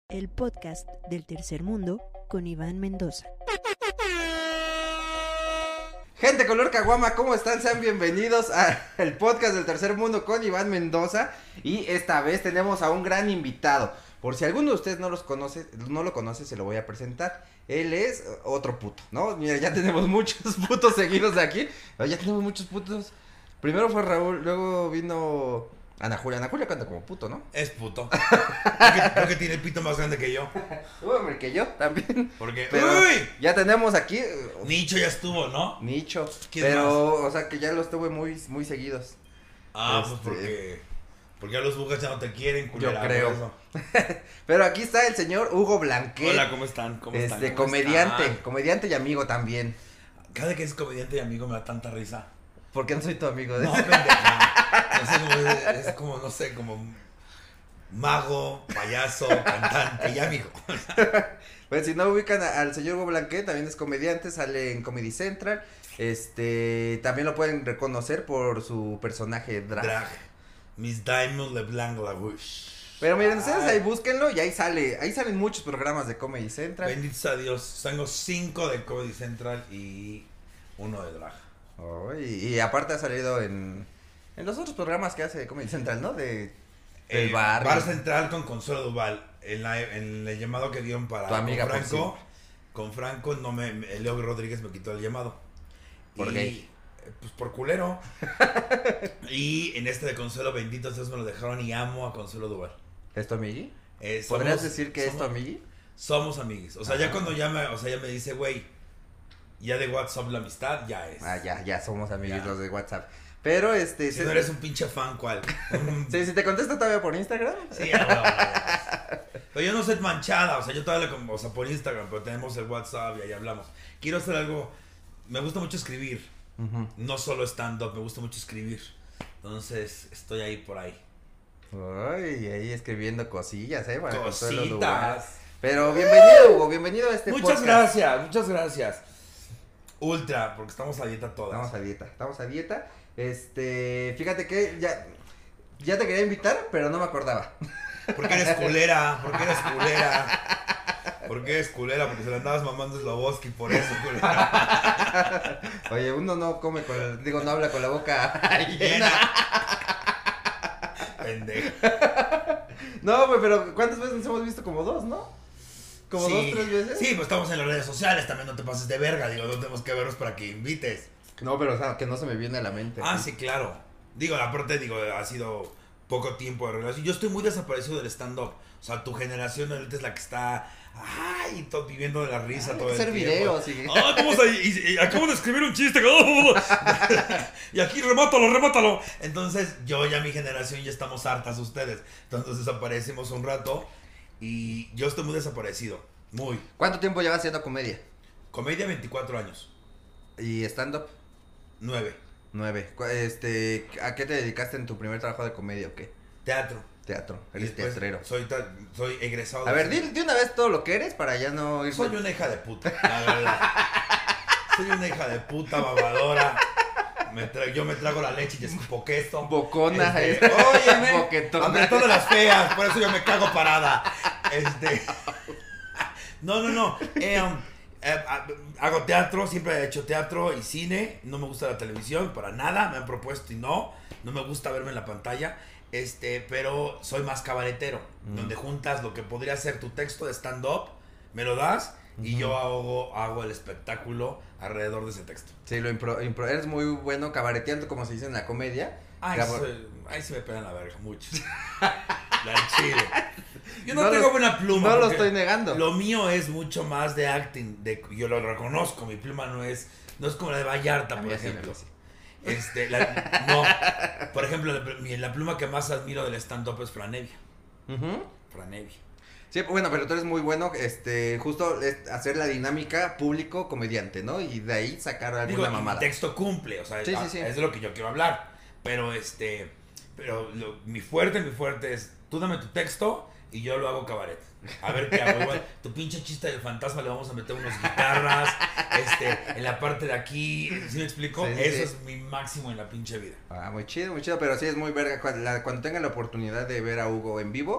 el podcast del tercer mundo con Iván Mendoza. Gente color caguama, ¿cómo están? Sean bienvenidos al podcast del tercer mundo con Iván Mendoza. Y esta vez tenemos a un gran invitado. Por si alguno de ustedes no lo conoce, se lo voy a presentar. Él es otro puto, ¿no? Mira, ya tenemos muchos putos seguidos de aquí. Ya tenemos muchos putos. Primero fue Raúl, luego vino Ana Julia. Ana Julia canta como puto, ¿no? Es puto. Creo que tiene el pito más grande que yo. Hombre, que yo también. Porque, Pero ¡uy! ya tenemos aquí Nicho ya estuvo, ¿no? Nicho. ¿Quién Pero, o sea, que ya los tuve muy seguidos. Pues porque a los bugas ya no te quieren, culera. Yo creo. por eso. Pero aquí está el señor Hugo Blanquet. Hola, ¿cómo están? ¿Cómo están? ¿Cómo Comediante, están? comediante y amigo también. Cada que es comediante y amigo me da tanta risa. ¿Por qué no soy tu amigo de No, pendeja. Es como, no sé, como mago, payaso, cantante y amigo. Pues si no ubican al señor Hugo Blanquet, también es comediante, sale en Comedy Central. También lo pueden reconocer por su personaje drag. Miss Diamond LeBlanc LaRouche. Pero miren, ustedes ahí búsquenlo y ahí salen muchos programas de Comedy Central. Bendito sea Dios. Tengo 5 de Comedy Central y 1 de drag. Oh, y aparte ha salido en los otros programas que hace Comedy Central, ¿no? Del bar. Bar Central con Consuelo Duval. En el llamado que dieron para Tu amiga con Franco. por Con Franco, Leo Rodríguez me quitó el llamado. ¿Por gay? Pues por culero. Y en este de Consuelo, bendito Dios, me lo dejaron y amo a Consuelo Duval. ¿Es tu amigui? Somos- ¿Podrías decir que es tu somos- amigui? Somos amiguis. O sea, ya cuando ya me dice, güey, ya de WhatsApp la amistad, ya es. Ya somos amigos Ya. los de WhatsApp. Pero Si no eres un pinche fan, ¿cuál? Sí, si te contesto todavía por Instagram. Sí, ya. Pero yo no soy manchada, o sea, yo todavía o sea, por Instagram, pero tenemos el WhatsApp y ahí hablamos. Quiero hacer algo, me gusta mucho escribir, no solo stand-up, me gusta mucho escribir. Entonces, estoy ahí por ahí. Ay, ahí escribiendo cosillas, para Consuelo Duval. Cositas. Pero bienvenido, Hugo, bienvenido a este Muchas podcast. muchas gracias. Ultra, porque estamos a dieta todas. Estamos a dieta. Fíjate que ya te quería invitar, pero no me acordaba. ¿Por qué eres culera? ¿Por qué eres culera? ¿Por qué eres culera? Porque se la andabas mamando a Sloboski, por eso, culera. Oye, uno no come no habla con la boca llena. Pendejo. No, güey, pero ¿cuántas veces nos hemos visto? Como 2, ¿no? Como Sí. 2, 3 veces. Sí, pues estamos en las redes sociales, también no te pases de verga, digo, no tenemos que vernos para que invites. No, pero o sea, que no se me viene a la mente. Sí, claro. Digo, aparte, ha sido poco tiempo de relación. Yo estoy muy desaparecido del stand-up. O sea, tu generación ahorita es la que está, viviendo de la risa todo el hacer tiempo. videos y... Vamos y acabo de escribir un chiste. Y aquí remátalo. Entonces, mi generación ya estamos hartas ustedes. Entonces desaparecimos un rato y yo estoy muy desaparecido. Muy. ¿Cuánto tiempo llevas haciendo comedia? Comedia, 24 años. ¿Y stand-up? 9. 9. ¿A qué te dedicaste en tu primer trabajo de comedia o qué? Teatro. Teatro. Y Eres después teatrero. Soy egresado. A ver, di una vez todo lo que eres para ya no ir... Soy una hija de puta, la verdad. Soy una hija de puta, babadora. Yo me trago la leche y escupo queso. Bocona. Óyeme, Boquetona. aunque todas las feas, por eso yo me cago parada. No. Hago teatro, siempre he hecho teatro y cine. No me gusta la televisión para nada. Me han propuesto y no me gusta verme en la pantalla. Pero soy más cabaretero, donde juntas lo que podría ser tu texto de stand-up, me lo das y yo hago el espectáculo alrededor de ese texto. Sí, eres muy bueno cabareteando, como se dice en la comedia. Ahí se me pegan la verga, mucho. La chile. Yo no tengo lo- buena pluma. No lo porque estoy negando. Lo mío es mucho más de acting, yo lo reconozco, mi pluma no es como la de Vallarta, por ejemplo. No, por ejemplo, la pluma que más admiro del stand-up es Franevia. Franevia. Sí, bueno, pero tú eres muy bueno, justo hacer la dinámica público-comediante, ¿no? Y de ahí sacar alguna mamada. Mi texto cumple, o sea, Sí. es de lo que yo quiero hablar. Pero mi fuerte es, tú dame tu texto y yo lo hago cabaret. A ver qué hago. Igual, tu pinche chiste del fantasma le vamos a meter unas guitarras. En la parte de aquí. ¿Sí me explico? Sí, Eso sí. es mi máximo en la pinche vida. Muy chido, pero sí es muy verga. Cuando tengan la oportunidad de ver a Hugo en vivo,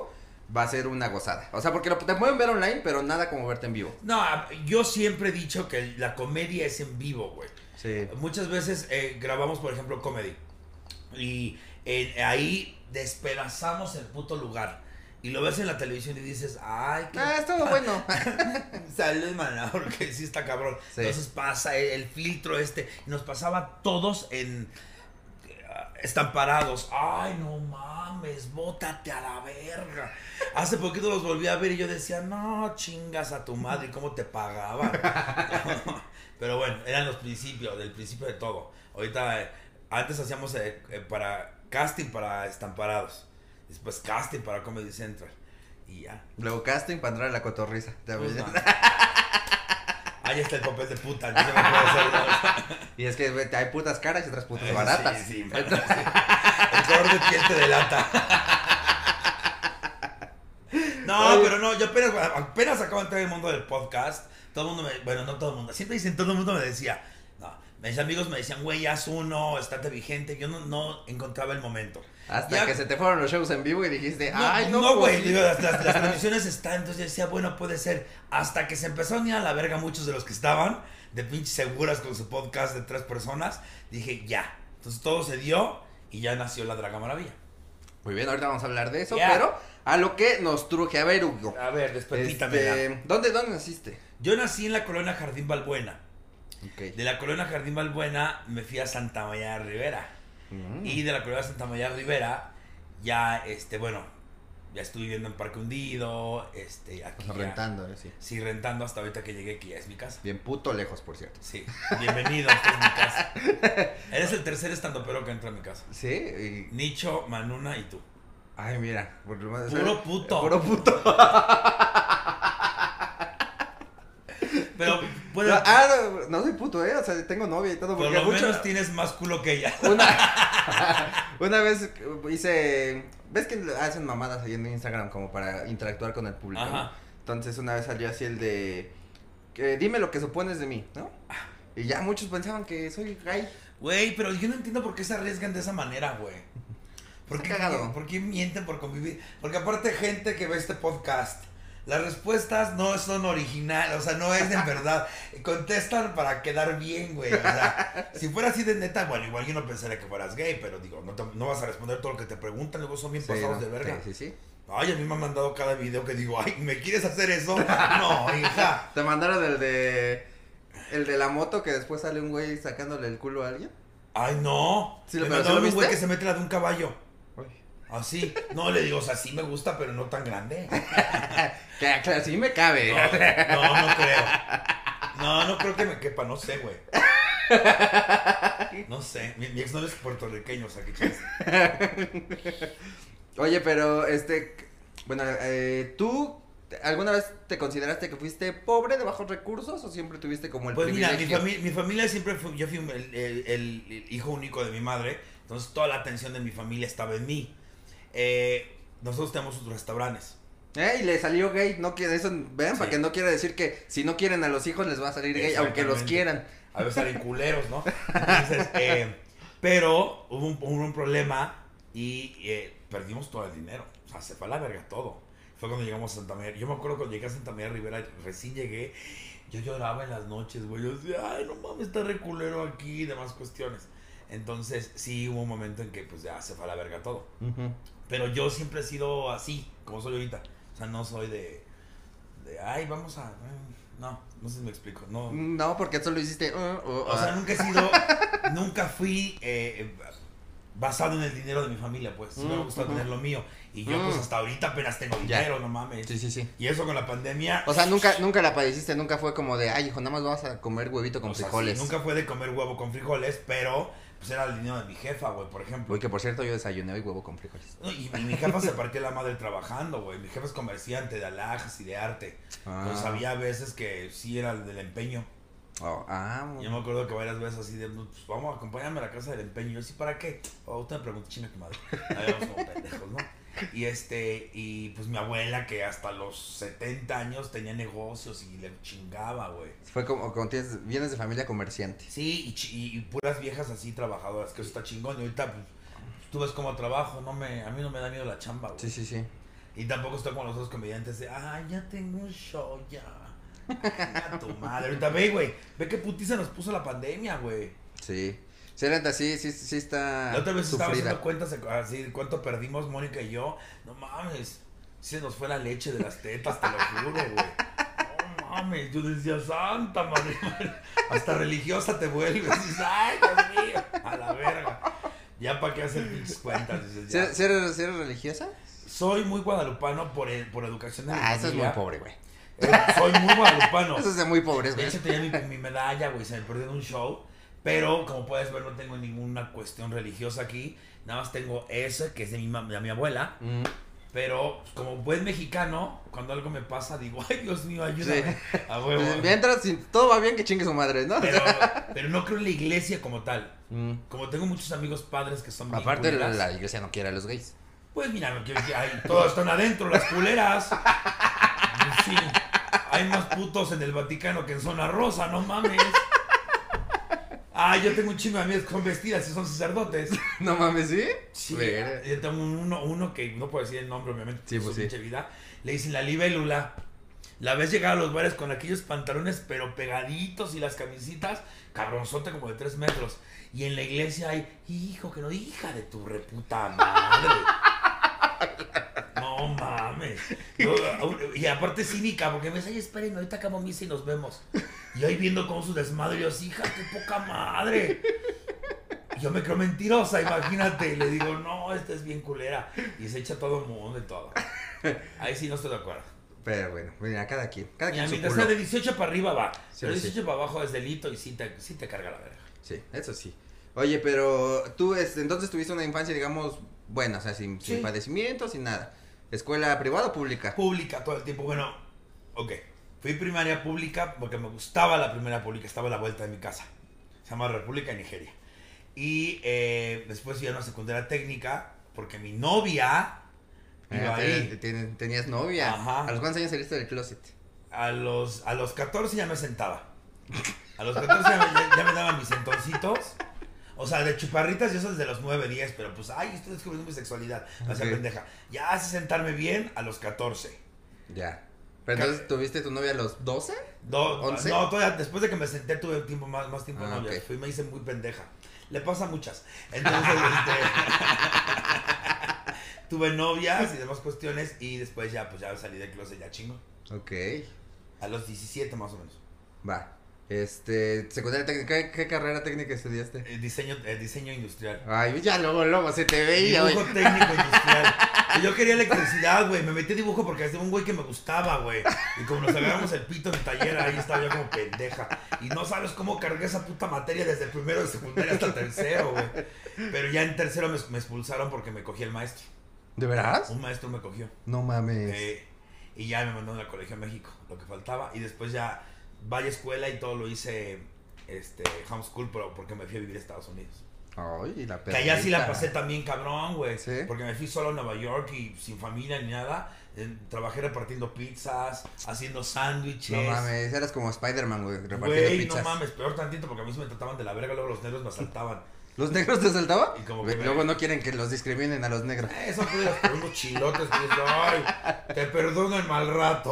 va a ser una gozada. O sea, porque te pueden ver online, pero nada como verte en vivo. No, yo siempre he dicho que la comedia es en vivo, güey. Sí. Muchas veces grabamos, por ejemplo, comedy. Y ahí despedazamos el puto lugar. Y lo ves en la televisión y dices, ay, qué... estuvo bueno. Salud, mano, porque sí está cabrón. Sí. Entonces pasa el filtro y nos pasaba a todos estamparados. Ay, no mames, bótate a la verga. Hace poquito los volví a ver y yo decía, no, chingas a tu madre, ¿cómo te pagaban? Pero bueno, eran los principios, del principio de todo. Ahorita, antes hacíamos para casting para estamparados. Después casting para Comedy Central. Y ya. Luego casting para entrar a la cotorriza. Pues, ahí está el papel de puta. No se me puede hacer. Y es que hay putas caras y otras putas baratas. Sí, sí, el color de piel te delata. No, pero no, yo apenas acabo de entrar en el mundo del podcast. Todo el mundo no todo el mundo. Siempre dicen, todo el mundo me decía. No, mis amigos me decían, güey, haz uno, estate vigente. Yo no encontraba el momento. Hasta que se te fueron los shows en vivo y dijiste, ay, no, güey, digo, las transmisiones están, entonces yo decía, bueno, puede ser. Hasta que se empezaron a ir a la verga muchos de los que estaban, de pinches seguras con su podcast de 3 personas, dije, ya. Entonces todo se dio y ya nació la Draga Maravilla. Muy bien, ahorita vamos a hablar de eso, pero a lo que nos truje. A ver, Hugo. A ver, despertítamela. ¿Dónde naciste? Yo nací en la colonia Jardín Balbuena. Okay. De la colonia Jardín Balbuena me fui a Santa María de Rivera. Y de la colonia Santa María de Rivera, ya, bueno, ya estuve viviendo en Parque Hundido, aquí ya, rentando, sí. Sí, rentando hasta ahorita que llegué, que ya es mi casa. Bien puto lejos, por cierto. Sí, bienvenido, esta es mi casa. Eres el tercer estandopero que entra a mi casa. Sí. Nicho, Manuna y tú. Ay, mira. Puro puto. Puro puto. Pero, no soy puto, o sea, tengo novia y todo. Por lo menos tienes más culo que ella. Una vez hice, ves que hacen mamadas ahí en Instagram como para interactuar con el público, ¿no? Entonces una vez salió así el de, dime lo que supones de mí, ¿no? Y ya muchos pensaban que soy gay. Güey, pero yo no entiendo por qué se arriesgan de esa manera, güey. ¿Por qué mienten por convivir? Porque aparte gente que ve este podcast, las respuestas no son originales, o sea, no es de verdad. Contestan para quedar bien, güey. O sea, si fuera así de neta, bueno, igual yo no pensaría que fueras gay, pero digo, no vas a responder todo lo que te preguntan, luego son bien pasados de verga. Sí. Ay, a mí me han mandado cada video que digo, ay, ¿me quieres hacer eso? No, hija. ¿Te mandaron el de la moto que después sale un güey sacándole el culo a alguien? Ay, no. ¿Sí, me mandaron un güey que se mete la de un caballo. Así, no, le digo, o sea, sí me gusta, pero no tan grande. Claro, sí me cabe. No creo. No creo que me quepa, no sé, güey. No sé, mi exnovio es puertorriqueño, o sea, qué chiste. Oye, pero, bueno, ¿tú alguna vez te consideraste que fuiste pobre, de bajos recursos, o siempre tuviste como el privilegio? Pues mira, mi familia siempre fue, yo fui el hijo único de mi madre, entonces toda la atención de mi familia estaba en mí. Nosotros tenemos sus restaurantes. Y le salió gay, no quiere eso, vean, para que no quiera decir que si no quieren a los hijos les va a salir gay, aunque los quieran. A veces salen culeros, ¿no? Entonces, pero hubo un problema y perdimos todo el dinero. O sea, se fue a la verga todo. Fue cuando llegamos a Santa María. Yo me acuerdo cuando llegué a Santa María Rivera, recién llegué, yo lloraba en las noches, güey. Yo decía, ay, no mames, está re culero aquí y demás cuestiones. Entonces, sí hubo un momento en que pues ya se fue a la verga todo. Pero yo siempre he sido así, como soy ahorita. O sea, no soy de ay, vamos a... No sé si me explico. No, porque solo hiciste... O sea, nunca fui basado en el dinero de mi familia, pues. Sí me gusta tener lo mío. Y yo, pues, hasta ahorita apenas tengo dinero, no mames. Sí. Y eso con la pandemia... O sea, nunca la padeciste, nunca fue como de, ay, hijo, nada más vamos a comer huevito con frijoles. Sí, nunca fue de comer huevo con frijoles, pero... Pues era el dinero de mi jefa, güey, por ejemplo. Uy, que por cierto yo desayuné hoy huevo con frijoles. Y mi jefa se partió la madre trabajando, güey. Mi jefa es comerciante de alhajas y de arte. Entonces había veces que sí era el del empeño. Yo me acuerdo que varias veces así de, pues vamos, acompáñame a la casa del empeño. Yo, ¿sí para qué? Usted me pregunta, chinga tu madre. Ahí vamos como pendejos, ¿no? Y pues mi abuela, que hasta los 70 años tenía negocios y le chingaba, güey. Fue como vienes de familia comerciante. Sí, y puras viejas así trabajadoras, que eso está chingón. Y ahorita, pues, tú ves cómo trabajo, a mí no me da miedo la chamba, güey. Sí. Y tampoco estoy con los otros comediantes de, ya tengo un show, ya. A tu madre. Ahorita ve, güey. Ve qué putiza nos puso la pandemia, güey. Sí. Sí, neta, sí está. La otra vez estaba sufrida. haciendo cuentas así, cuánto perdimos Mónica y yo. No mames. Se nos fue la leche de las tetas, te lo juro, güey. No mames. Yo decía, santa madre. Hasta religiosa te vuelves. Dices, ay, Dios mío. A la verga. Ya para qué hacer pinches cuentas. Dices, ya. ¿Sí eres religiosa? Soy muy guadalupano por educación de mi eso es muy familia. pobre, güey. Soy muy guadalupano. Eso es de muy pobres, De güey. hecho tenía mi medalla, güey, se me perdió en un show. Pero, como puedes ver, no tengo ninguna cuestión religiosa aquí. Nada más tengo esa, que es de mi abuela. Mm. Pero, como buen mexicano, cuando algo me pasa, digo, ay, Dios mío, ayúdame. Sí. A huevo. Mientras, si todo va bien, que chingue su madre, ¿no? Pero no creo en la iglesia como tal. Mm. Como tengo muchos amigos padres que son bien Aparte, culeras, la iglesia no quiere a los gays. pues mira, todos están adentro, las culeras. Sí, hay más putos en el Vaticano que en Zona Rosa, no mames. Yo tengo un chingo de amigas que son vestidas y son sacerdotes. No mames, ¿sí? Sí, Verga. yo tengo uno que no puedo decir el nombre, obviamente, Sí, por pues su sí. pinche vida. Le dicen la libélula. La ves llegar a los bares con aquellos pantalones pero pegaditos y las camisitas, cabronzote como de 3 metros. Y en la iglesia hay, hijo, que no, hija de tu reputa madre. No mames. Y aparte cínica, porque me dice, ay, espérenme, ahorita acabo misa y nos vemos. Y ahí viendo cómo su desmadre, y yo, hija, qué poca madre. Y yo me creo mentirosa, imagínate. Y le digo, no, esta es bien culera. Y se echa todo el mundo y todo. Ahí sí no estoy de acuerdo. Pero bueno, mira, cada quien Mira, su mientras culo. sea de 18 para arriba va. Sí, Pero sí. 18 para abajo es delito y sí te carga la verga. Sí, eso sí. Oye, pero tú, entonces tuviste una infancia, digamos, buena, o sea, sin Sí. padecimientos, sin nada. ¿Escuela privada o pública? Pública todo el tiempo. Bueno, ok. Fui primaria pública porque me gustaba la primera pública. Estaba a la vuelta de mi casa. Se llama República de Nigeria. Y después fui a una secundaria técnica porque mi novia iba ahí. ¿Tenías novia? Ajá. ¿A los cuántos años saliste del closet? A los 14 ya me sentaba. A los 14 ya me daban mis sentoncitos. O sea, de chuparritas yo soy desde los 9, 10, pero pues, ay, estoy descubriendo mi sexualidad. Me hacía Ok. pendeja. Ya hace sentarme bien a los 14. Ya. ¿Pero entonces tuviste tu novia a los 12? No, 11. no, todavía después de que me senté tuve tiempo más tiempo de novia. Ok. Fui, me hice muy pendeja. Le pasa a muchas. Entonces, tuve novias y demás cuestiones y después ya, pues ya salí del closet ya chingo. Ok. A los 17 más o menos. Va. Secundaria técnica, ¿qué carrera técnica estudiaste? Diseño industrial. Ay, ya luego se te veía, Dibujo güey. técnico industrial. Y yo quería electricidad, güey. Me metí a dibujo porque había un güey que me gustaba, güey. Y como nos agarramos el pito en el taller, ahí estaba yo como pendeja. Y no sabes cómo cargué esa puta materia desde el primero de secundaria hasta el tercero, güey. Pero ya en tercero me expulsaron porque me cogía el maestro. ¿De veras? Un maestro me cogió. No mames. Y ya me mandaron al Colegio México, lo que faltaba. Y después ya vaya escuela y todo lo hice homeschool, pero porque me fui a vivir a Estados Unidos. Ay, la Que allá sí la perrita. pasé también cabrón, güey. ¿Sí? Porque me fui solo a Nueva York y sin familia ni nada. Trabajé repartiendo pizzas, haciendo sándwiches. No mames, eras como Spider-Man, güey, repartiendo Güey, pizzas. no mames, peor tantito porque a mí se me trataban de la verga, luego los negros me asaltaban. ¿Los negros te saltaban? Y como Güey, que luego no quieren que los discriminen a los negros. Eso tú eras por unos chilotes que dices, ay, te perdono el mal rato.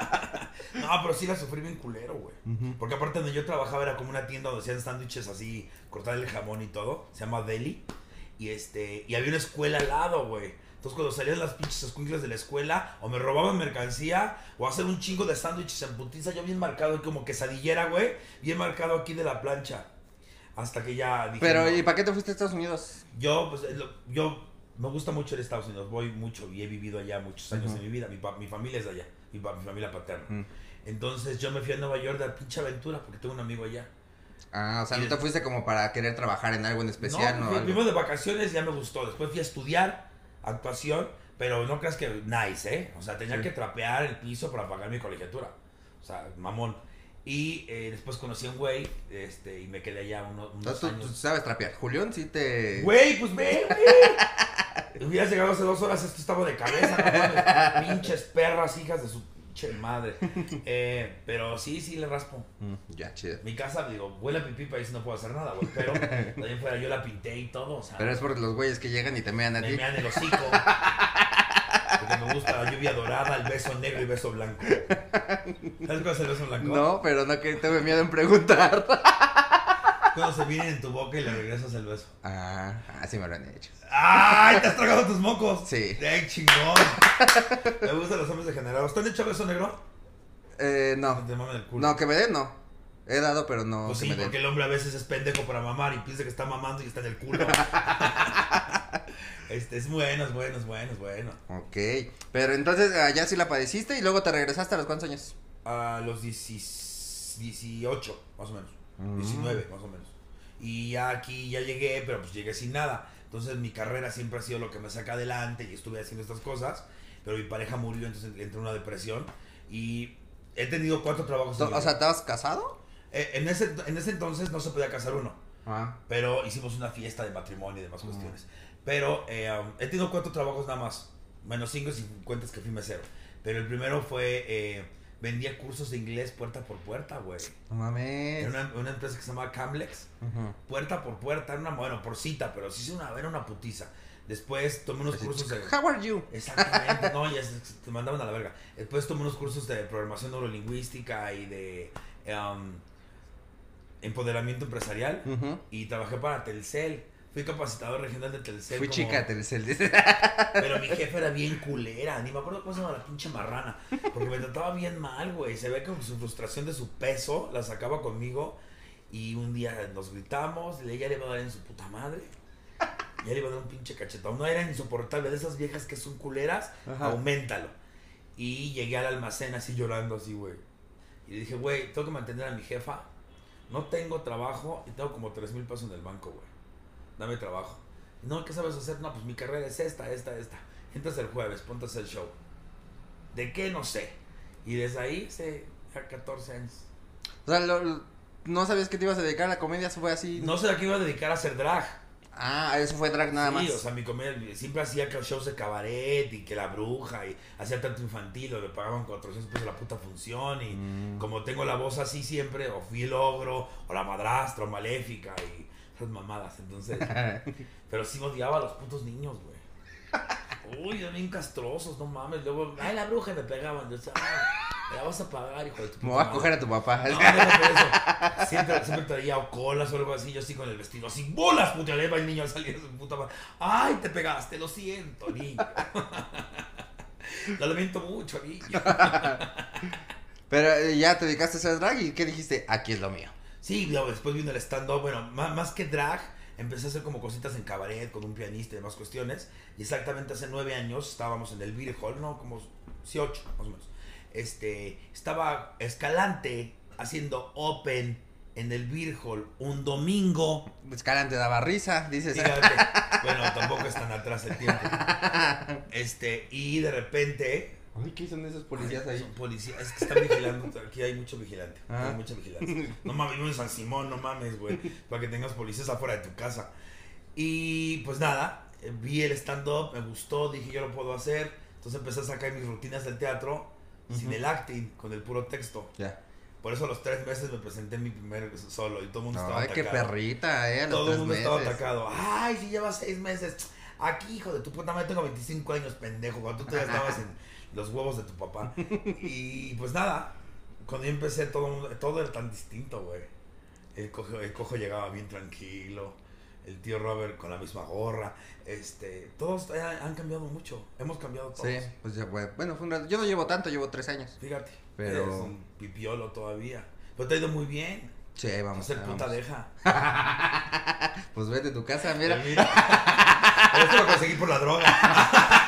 No, pero sí la sufrí bien culero, güey. Ujú. Porque aparte donde yo trabajaba era como una tienda donde hacían sándwiches así, cortar el jamón y todo. Se llama Deli. Y y había una escuela al lado, güey. Entonces cuando salían las pinches escuincles de la escuela, o me robaban mercancía, o hacer un chingo de sándwiches en putiza, yo bien marcado, como quesadillera, güey. Bien marcado aquí de la plancha. Hasta que ya dije. Pero, no. ¿y para qué te fuiste a Estados Unidos? Yo, pues, yo me gusta mucho ir a Estados Unidos, voy mucho y he vivido allá muchos años de mi vida, mi familia es de allá, mi familia paterna. Mm. Entonces yo me fui a Nueva York de pinche aventura porque tengo un amigo allá. Ah, o sea, Y no te fuiste como para querer trabajar en algo en especial, ¿no? fui Algo. primero de vacaciones, ya me gustó, después fui a estudiar actuación, pero no creas que nice, ¿eh? O sea, tenía Sí. que trapear el piso para pagar mi colegiatura, o sea, mamón. Y después conocí a un güey, y me quedé allá unos Tú años. sabes trapear. Julián sí te... Güey, pues ve, güey. Hubieras llegado hace 2 horas, esto estaba de cabeza, no mames. Pinches perras, hijas de su pinche madre. Pero sí le raspo. Ya, chido. Mi casa, digo, huele a pipí, para ahí sí no puedo hacer nada, güey. Pero también fuera yo la pinté y todo, o sea. Pero es por los güeyes que llegan y te mean a Me ti. mean el hocico. Porque me Me gusta la lluvia dorada, el beso negro y beso blanco. ¿Sabes cuál es el beso blanco? No, pero no que tengo miedo en preguntar. Cuando se viene en tu boca y le regresas el beso. Sí me lo han hecho. ¡Ay! ¿Te has tragado tus mocos? Sí. ¡Ay, chingón! Me gustan los hombres degenerados. ¿Te han hecho beso negro? No. Te maman el culo. No, que me den, no. He dado, pero no Pues que sí, me den. porque el hombre a veces es pendejo para mamar y piensa que está mamando y está en el culo. Es bueno. Ok. Pero entonces ya sí la padeciste y luego te regresaste a los cuántos años. A los 18, más o menos. 19, más o menos. Y ya aquí ya llegué, pero pues llegué sin nada. Entonces mi carrera siempre ha sido lo que me saca adelante y estuve haciendo estas cosas. Pero mi pareja murió, entonces entré en una depresión. Y he tenido 4 trabajos. O sea, ¿estabas casado? En ese entonces no se podía casar uno. Ah. Pero hicimos una fiesta de matrimonio y demás cuestiones. Pero he tenido 4 trabajos nada más. Menos 5 si cuentas que fui mesero. Pero el primero fue... vendía cursos de inglés puerta por puerta, güey. No mames. Era una empresa que se llamaba Camlex. Puerta por puerta. Bueno, por cita, pero sí era una putiza. Después tomé unos cursos de... How are you? Exactamente. No, ya te mandaban a la verga. Después tomé unos cursos de programación neurolingüística y de... empoderamiento empresarial. Y trabajé para Telcel. Fui capacitador regional de Telcel. Fui chica Telcel. Pero mi jefe era bien culera. Ni me acuerdo cómo se llama la pinche marrana. Porque me trataba bien mal, güey. Se ve que con su frustración de su peso la sacaba conmigo. Y un día nos gritamos. Y ella le iba a dar en su puta madre. Ya le iba a dar un pinche cachetón. No, era insoportable. De esas viejas que son culeras, auméntalo. Y llegué al almacén así llorando así, güey. Y le dije, güey, tengo que mantener a mi jefa. No tengo trabajo y tengo como 3,000 pesos en el banco, güey. Dame trabajo. No, ¿qué sabes hacer? No, pues mi carrera es esta. Entras el jueves, ponte a hacer el show. ¿De qué? No sé. Y desde ahí, hace ya 14 años. O sea, no sabías que te ibas a dedicar a la comedia, eso fue así. No sé a qué iba a dedicar a hacer drag. Eso fue drag nada más. Sí, o sea, mi comedia, siempre hacía shows de cabaret y que la bruja y hacía tanto infantil, o me pagaban 400 pesos la puta función y como tengo la voz así siempre, o fui el ogro, o la madrastra, o maléfica y esas mamadas, entonces. Pero sí odiaba a los putos niños, güey. Uy, eran bien castrosos, no mames. Luego, la bruja, me pegaban. Yo decía, me la vas a pagar, hijo de tu puta Me voy a coger a tu papá. No, déjate eso. Siempre traía o colas o algo así, yo así con el vestido, así, bolas, puta, le va el niño al salir de su puta madre. Ay, te pegaste, lo siento, niño. Lo lamento mucho, niño. Pero ya te dedicaste a hacer drag y ¿qué dijiste? Aquí es lo mío. Sí, después vino el stand-up, bueno, más que drag, empecé a hacer como cositas en cabaret con un pianista y demás cuestiones. Y exactamente hace 9 años estábamos en el Beer Hall, no, como 8 más o menos. Estaba Escalante haciendo open en el Beer Hall un domingo. Escalante daba risa, dices. Fíjate, bueno, tampoco es tan atrás el tiempo. Y de repente... Ay, ¿qué son esos policías ahí? Son policías, es que están vigilando, aquí hay mucho vigilante, hay mucha vigilancia. No mames, vivo en San Simón, no mames, güey, para que tengas policías afuera de tu casa. Y pues nada, vi el stand-up, me gustó, dije yo lo puedo hacer. Entonces empecé a sacar mis rutinas del teatro sin el acting, con el puro texto. Ya. Por eso a los 3 meses me presenté en mi primer solo y todo el mundo estaba atacado. Ay, qué perrita, a los todo el 3 mundo meses. estaba atacado. Ay, si llevas 6 meses. Aquí, hijo de tu puta madre, tengo 25 años, pendejo, cuando tú todavía estabas en los huevos de tu papá. Y pues nada, cuando yo empecé todo era tan distinto, güey. El cojo llegaba bien tranquilo, el tío Robert con la misma gorra. Todos han cambiado mucho, hemos cambiado todos. Sí, pues ya, bueno, fue un rato. Yo no llevo tanto, llevo 3 años. Fíjate, pero eres un pipiolo todavía. Pero te ha ido muy bien. Sí, vamos. Hacer puta deja. Pues vete a tu casa, mira. Pero esto lo conseguí por la droga.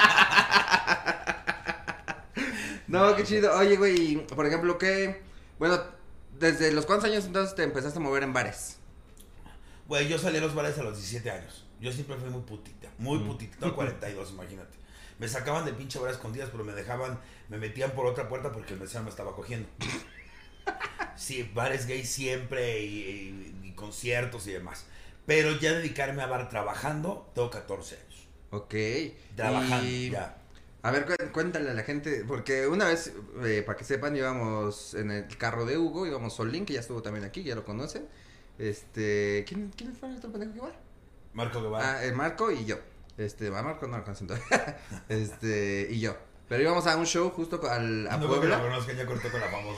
No, qué chido. Oye, güey, por ejemplo, bueno, ¿desde los cuántos años entonces te empezaste a mover en bares? Güey, yo salí a los bares a los 17 años. Yo siempre fui muy putita. Tengo 42, imagínate. Me sacaban de pinche bar escondidas, pero me metían por otra puerta porque el mesero me estaba cogiendo. Sí, bares gays siempre y conciertos y demás. Pero ya dedicarme a bar trabajando, tengo 14 años. Ok. Trabajando, ya. A ver, cuéntale a la gente, porque una vez, para que sepan, íbamos en el carro de Hugo, íbamos Solín, que ya estuvo también aquí, ya lo conocen. ¿Quién fue el otro pendejo que iba? Marco Guevara. Marco y yo. Marco no lo conocen todavía. Y yo. Pero íbamos a un show justo a No creo que Puebla. lo conozcan, ya cortó con la famosa.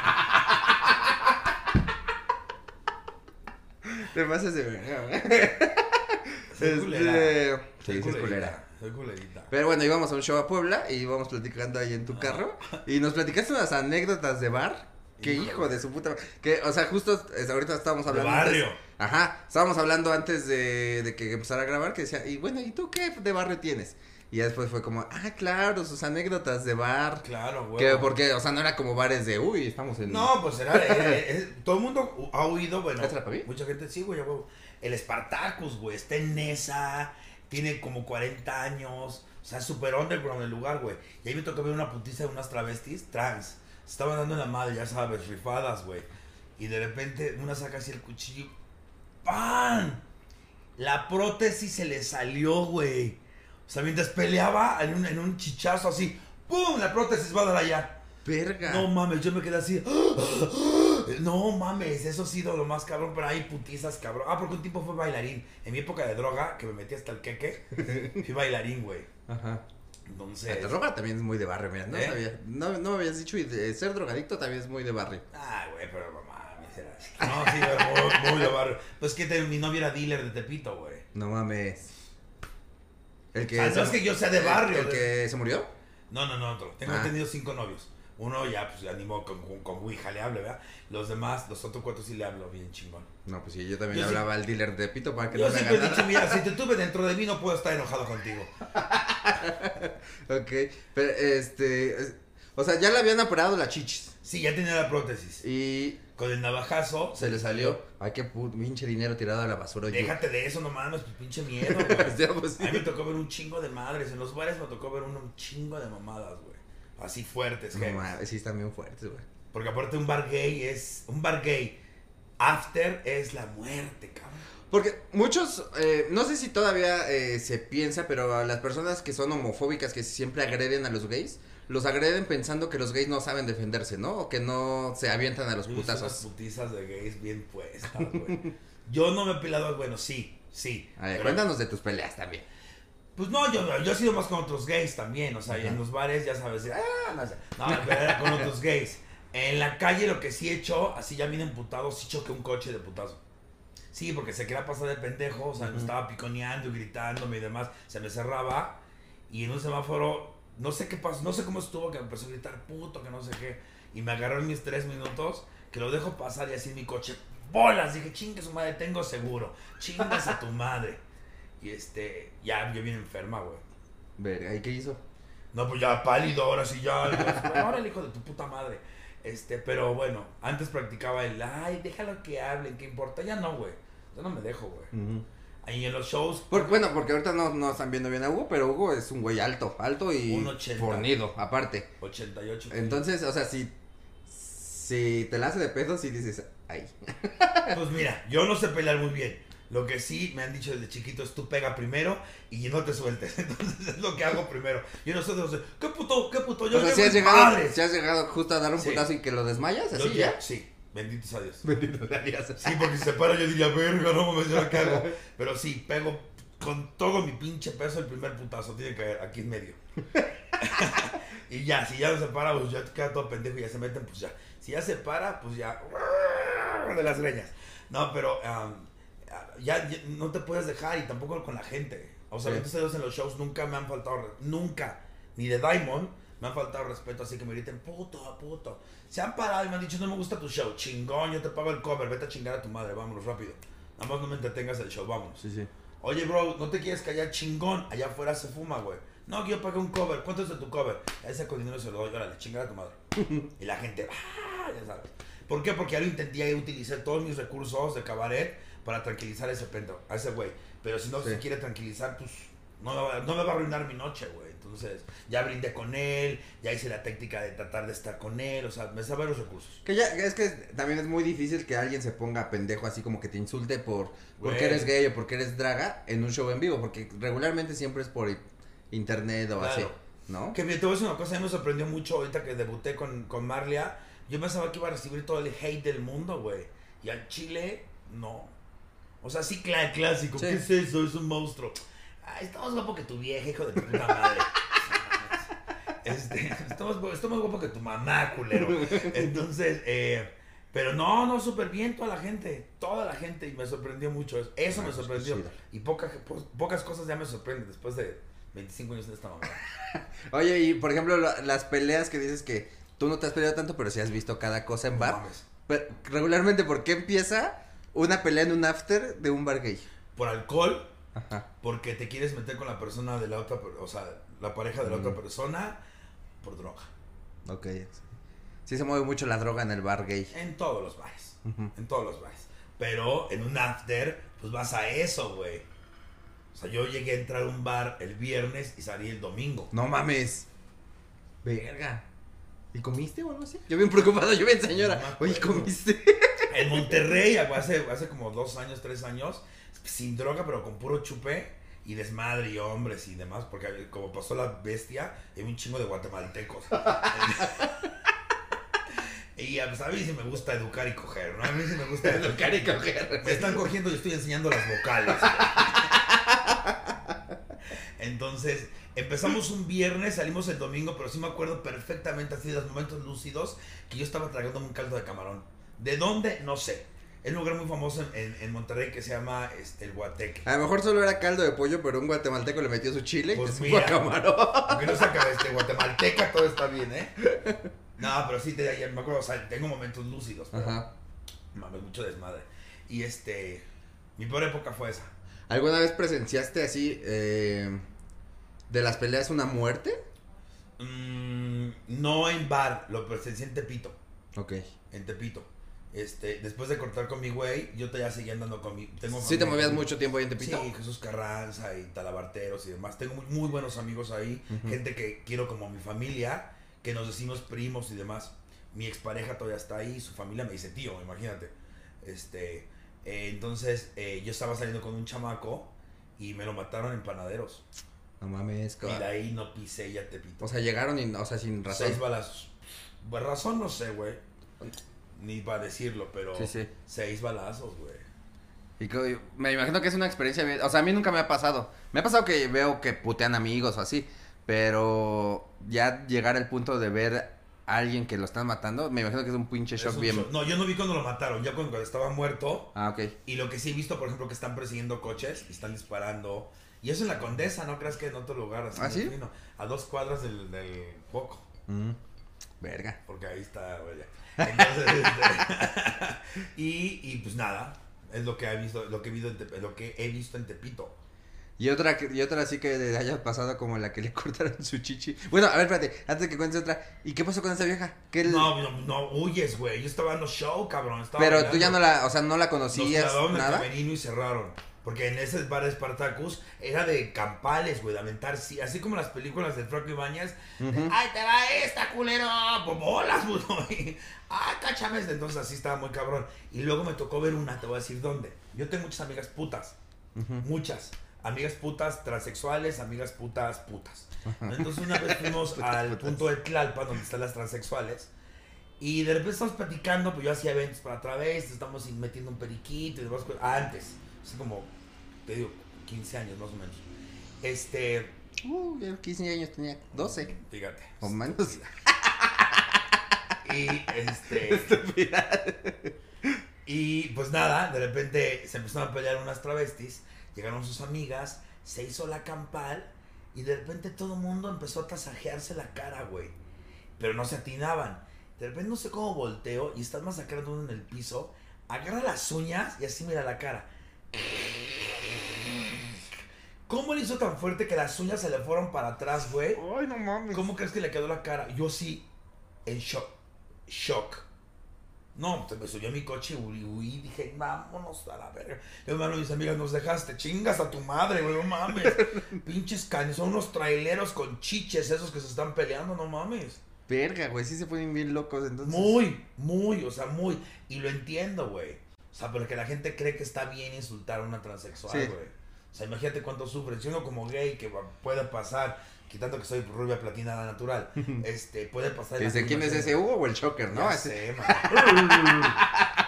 Te pasas de verga, güey. Soy culera. Sí, es culera. Soy culerita. Pero bueno, íbamos a un show a Puebla y íbamos platicando ahí en tu carro. Y nos platicaste unas anécdotas de bar. Que hijo de su puta. Que, o sea, justo ahorita estábamos hablando. De barrio. Estábamos hablando antes de que empezara a grabar. Que decía, y bueno, ¿y tú qué de barrio tienes? Y ya después fue como, claro, sus anécdotas de bar. Claro, güey. Que porque, o sea, no era como bares de, uy, estamos en. No, pues era. Todo el mundo ha oído, bueno. ¿Es la Pavi? Mucha gente, sí, güey, güey. El Spartacus, güey, está en Nesa. Tiene como 40 años. O sea, super underground el lugar, güey. Y ahí me tocó ver una putiza de unas travestis trans. Se estaban dando en la madre, ya sabes, rifadas, güey. Y de repente una saca así el cuchillo. ¡Pam! La prótesis se le salió, güey. O sea, mientras peleaba en un chichazo así. ¡Pum! La prótesis va a dar allá. Verga. No mames, yo me quedé así. No mames, eso ha sido lo más cabrón. Pero hay putizas, cabrón. Porque un tiempo fue bailarín. En mi época de droga, que me metí hasta el queque, fui bailarín, güey. Ajá. Entonces. La droga también es muy de barrio, mira. No sabía. No me habías dicho. Y de ser drogadicto también es muy de barrio. Güey, pero mames, era así. No, sí, era muy de barrio. Pues que mi novio era dealer de Tepito, güey. No mames. El que. No es que yo sea de barrio. ¿El que se murió? No, otro. Tengo tenido 5 novios. Uno ya, pues, animó con Ouija, le hablo, ¿verdad? Los demás, los otros 4 sí le hablo bien chingón. No, pues sí, yo también hablaba al dealer de Pito para que no yo me siempre haga he dicho, nada. mira, si te tuve dentro de mí no puedo estar enojado contigo. Ok, pero o sea, ya le habían operado la chichis. Sí, ya tenía la prótesis. Y Con el navajazo. se le salió. Ay, qué pinche dinero tirado a la basura. Oye. Déjate de eso, no mames, pues pinche miedo, güey. Ya, pues, sí. A mí me tocó ver un chingo de madres. En los bares me tocó ver un chingo de mamadas, güey. Así fuertes, No, güey. sí, están bien fuertes, güey. Porque aparte un bar gay. After es la muerte, cabrón. Porque muchos, no sé si todavía se piensa, pero a las personas que son homofóbicas, que siempre agreden a los gays, los agreden pensando que los gays no saben defenderse, ¿no? O que no se avientan a los Yo he visto unas putazos. putizas de gays bien puestas, güey. Yo no me he peleado, bueno, sí. A ver, Pero- cuéntanos de tus peleas también. Pues no, yo he sido más con otros gays también, o sea, y en los bares ya sabes, no sé. No, pero era con otros gays. En la calle lo que sí he hecho, así ya bien emputado, sí choqué un coche de putazo. Sí, porque se quería pasar de pendejo, o sea, me estaba piconeando y gritándome y demás, se me cerraba y en un semáforo, no sé qué pasó, no sé cómo estuvo, que me empezó a gritar puto, que no sé qué, y me agarró en mis 3 minutos, que lo dejo pasar y así en mi coche, bolas, dije, chingue su madre, tengo seguro, chingas a tu madre. Y ya yo bien enferma, güey. Verga, ¿y qué hizo? No, pues ya pálido, ahora sí ya. Ahora el hijo de tu puta madre. Pero bueno, antes practicaba ay, déjalo que hablen, ¿qué importa? Ya no, güey. Ya no me dejo, güey. Ahí en los shows. Porque ahorita no están viendo bien a Hugo, pero Hugo es un güey alto y 1.80. fornido, aparte. 88. Entonces, o sea, si te la hace de pedo, sí dices, ay. Pues mira, yo no sé pelear muy bien. Lo que sí me han dicho desde chiquito es tú pega primero y no te sueltes. Entonces es lo que hago primero. Yo no sé de los de, ¿qué puto? Yo O sea, si has llegado justo a dar un putazo y que lo desmayas, así ya. Sí, benditos a Dios. Bendito sea Dios. Sí, porque si se para yo diría, verga, no mames, yo la cago. Pero sí, pego con todo mi pinche peso el primer putazo. Tiene que caer aquí en medio. Y ya, si ya no se para, pues ya queda todo pendejo y ya se meten, pues ya. Si ya se para, pues ya. De las greñas. No, pero ya no te puedes dejar y tampoco con la gente. O sea, Sí. ustedes en los shows nunca me han faltado, nunca, ni de Diamond, me han faltado respeto, así que me griten, puto. Se han parado y me han dicho, no me gusta tu show, chingón, yo te pago el cover, vete a chingar a tu madre, vámonos rápido. Nada más no me entretengas el show, vámonos. Sí. Oye, bro, ¿no te quieres callar, chingón? Allá afuera se fuma, güey. No, que yo pagué un cover, ¿cuánto es de tu cover? Ese con dinero se lo doy, órale, chingar a tu madre. Y la gente, ya sabes. ¿Por qué? Porque ya lo intenté utilizar todos mis recursos de cabaret para tranquilizar a ese pendejo, a ese güey. Pero si no se quiere tranquilizar, pues no me va a arruinar mi noche, güey. Entonces, ya brindé con él, ya hice la técnica de tratar de estar con él, o sea, me sabe los recursos. Es que también es muy difícil que alguien se ponga pendejo así como que te insulte porque Güey. eres gay o porque eres draga en un show en vivo, porque regularmente siempre es por internet o Claro. así, ¿no? Que te voy a decir una cosa, a mí me sorprendió mucho ahorita que debuté con Marlia. Yo pensaba que iba a recibir todo el hate del mundo, güey. Y al Chile, no. O sea, sí, clásico. Sí. ¿Qué es eso? Es un monstruo. Ay, está más guapo que tu vieja, hijo de tu puta madre. Está más guapo que tu mamá, culero. Entonces, pero no, súper bien toda la gente, y me sorprendió mucho eso me sorprendió, y pocas cosas ya me sorprenden después de 25 años en esta mamá. Oye, y por ejemplo, las peleas que dices que tú no te has peleado tanto, pero sí has visto cada cosa en bar. Pero, regularmente, ¿por qué empieza una pelea en un after de un bar gay? Por alcohol, Ajá. porque te quieres meter con la persona de la otra, o sea, la pareja de la otra persona, por droga. Ok. Sí se mueve mucho la droga en el bar gay. En todos los bares, Uh-huh. en todos los bares. Pero en un after, pues vas a eso, güey. O sea, yo llegué a entrar a un bar el viernes y salí el domingo. No mames. Verga. ¿Y comiste o algo así? Yo bien preocupado, yo bien señora. No me Oye, acuerdo. ¿comiste? En Monterrey, hace como 2 años, 3 años, sin droga, pero con puro chupe y desmadre y hombres y demás, porque como pasó la bestia, hay un chingo de guatemaltecos. Y pues, a mí sí me gusta educar y coger, ¿no? A mí sí me gusta Educar y coger. Me están cogiendo y estoy enseñando las vocales. Entonces, empezamos un viernes, salimos el domingo, pero sí me acuerdo perfectamente así de los momentos lúcidos que yo estaba tragándome un caldo de camarón. ¿De dónde? No sé. Es un lugar muy famoso en Monterrey que se llama el Guateque. A lo mejor solo era caldo de pollo, pero un guatemalteco le metió su chile Pues y se mira, fue a camarón. Aunque no saca guatemalteca, todo está bien, ¿eh? No, pero sí, ya me acuerdo, o sea, tengo momentos lúcidos. Pero, Ajá. mames, mucho desmadre. Y mi peor época fue esa. ¿Alguna vez presenciaste así de las peleas una muerte? No en bar, lo presencié en Tepito. Ok. En Tepito. Después de cortar con mi güey, yo ya seguía andando con mi... ¿Sí te movías mucho tiempo ahí en Tepito? Sí, Jesús Carranza y Talabarteros y demás. Tengo muy buenos amigos ahí. Uh-huh. Gente que quiero como mi familia, que nos decimos primos y demás. Mi expareja todavía está ahí, su familia me dice tío, imagínate. Entonces, yo estaba saliendo con un chamaco y me lo mataron en Panaderos. No mames, Y de ahí no pisé ya Tepito. O sea, llegaron y, o sea, sin razón. 6 balazos. Pues razón no sé, güey. Ni para decirlo, pero Sí. 6 balazos, güey. Y me imagino que es una experiencia bien... O sea, a mí nunca me ha pasado. Me ha pasado que veo que putean amigos o así. Pero ya llegar al punto de ver a alguien que lo están matando, me imagino que es un pinche shock bien... Shock. No, yo no vi cuando lo mataron. Ya cuando estaba muerto. Ah, ok. Y lo que sí he visto, por ejemplo, que están persiguiendo coches y están disparando. Y eso en la Condesa, ¿no creas que en otro lugar? Así ¿Ah, sí? fino, a 2 cuadras del Foco. Verga. Porque ahí está, güey. Entonces, y pues nada, es lo que he visto, lo que he visto en Tepito. Y otra así que le haya pasado como la que le cortaron su chichi. Bueno, a ver, espérate, antes de que cuentes otra. ¿Y qué pasó con esa vieja? No huyes, güey. Yo estaba dando show, cabrón. Pero bailando. tú ya no la conocías, Nos clavaron nada. el camerino y cerraron. Porque en ese bar de Spartacus era de campales, güey, de aventar, sí, así como las películas de Franco Ibáñez. Uh-huh. ¡Ay, te va esta, culero! Pues bolas, güey. ¡Ah, cáchame! Entonces así estaba muy cabrón. Y luego me tocó ver una, te voy a decir dónde. Yo tengo muchas amigas putas. Uh-huh. Muchas. Amigas putas transexuales, amigas putas. Entonces una vez fuimos al punto de Tlalpan, donde están las transexuales. Y de repente estamos platicando, pues yo hacía eventos para travestis, estamos metiendo un periquito y demás cosas. Antes, así como, te digo, 15 años más o menos. Yo 15 años tenía 12. Fíjate. O menos. Y Estúpida. y pues nada, de repente se empezaron a pelear unas travestis, llegaron sus amigas, se hizo la campal y de repente todo el mundo empezó a tasajearse la cara, güey. Pero no se atinaban. De repente no sé cómo volteo y estás masacrando uno en el piso, agarra las uñas y así mira la cara. ¿Cómo le hizo tan fuerte que las uñas se le fueron para atrás, güey? Ay, no mames. ¿Cómo crees que le quedó la cara? Yo sí, en shock. No, pues me subí a mi coche y huí, dije, vámonos a la verga. Y hermano, mis amigas, nos dejaste, chingas a tu madre, güey, no mames. Pinches caños, son unos traileros con chiches esos que se están peleando, no mames. Verga, güey, sí se ponen bien locos entonces. Muy, o sea, muy. Y lo entiendo, güey. O sea, porque la gente cree que está bien insultar a una transexual, Sí. güey. O sea, imagínate cuánto sufres. Si uno como gay, que puede pasar, quitando que soy rubia platina natural, puede pasar. ¿Desde quién es ese Hugo o el Shocker, no? Ya Ese- sé,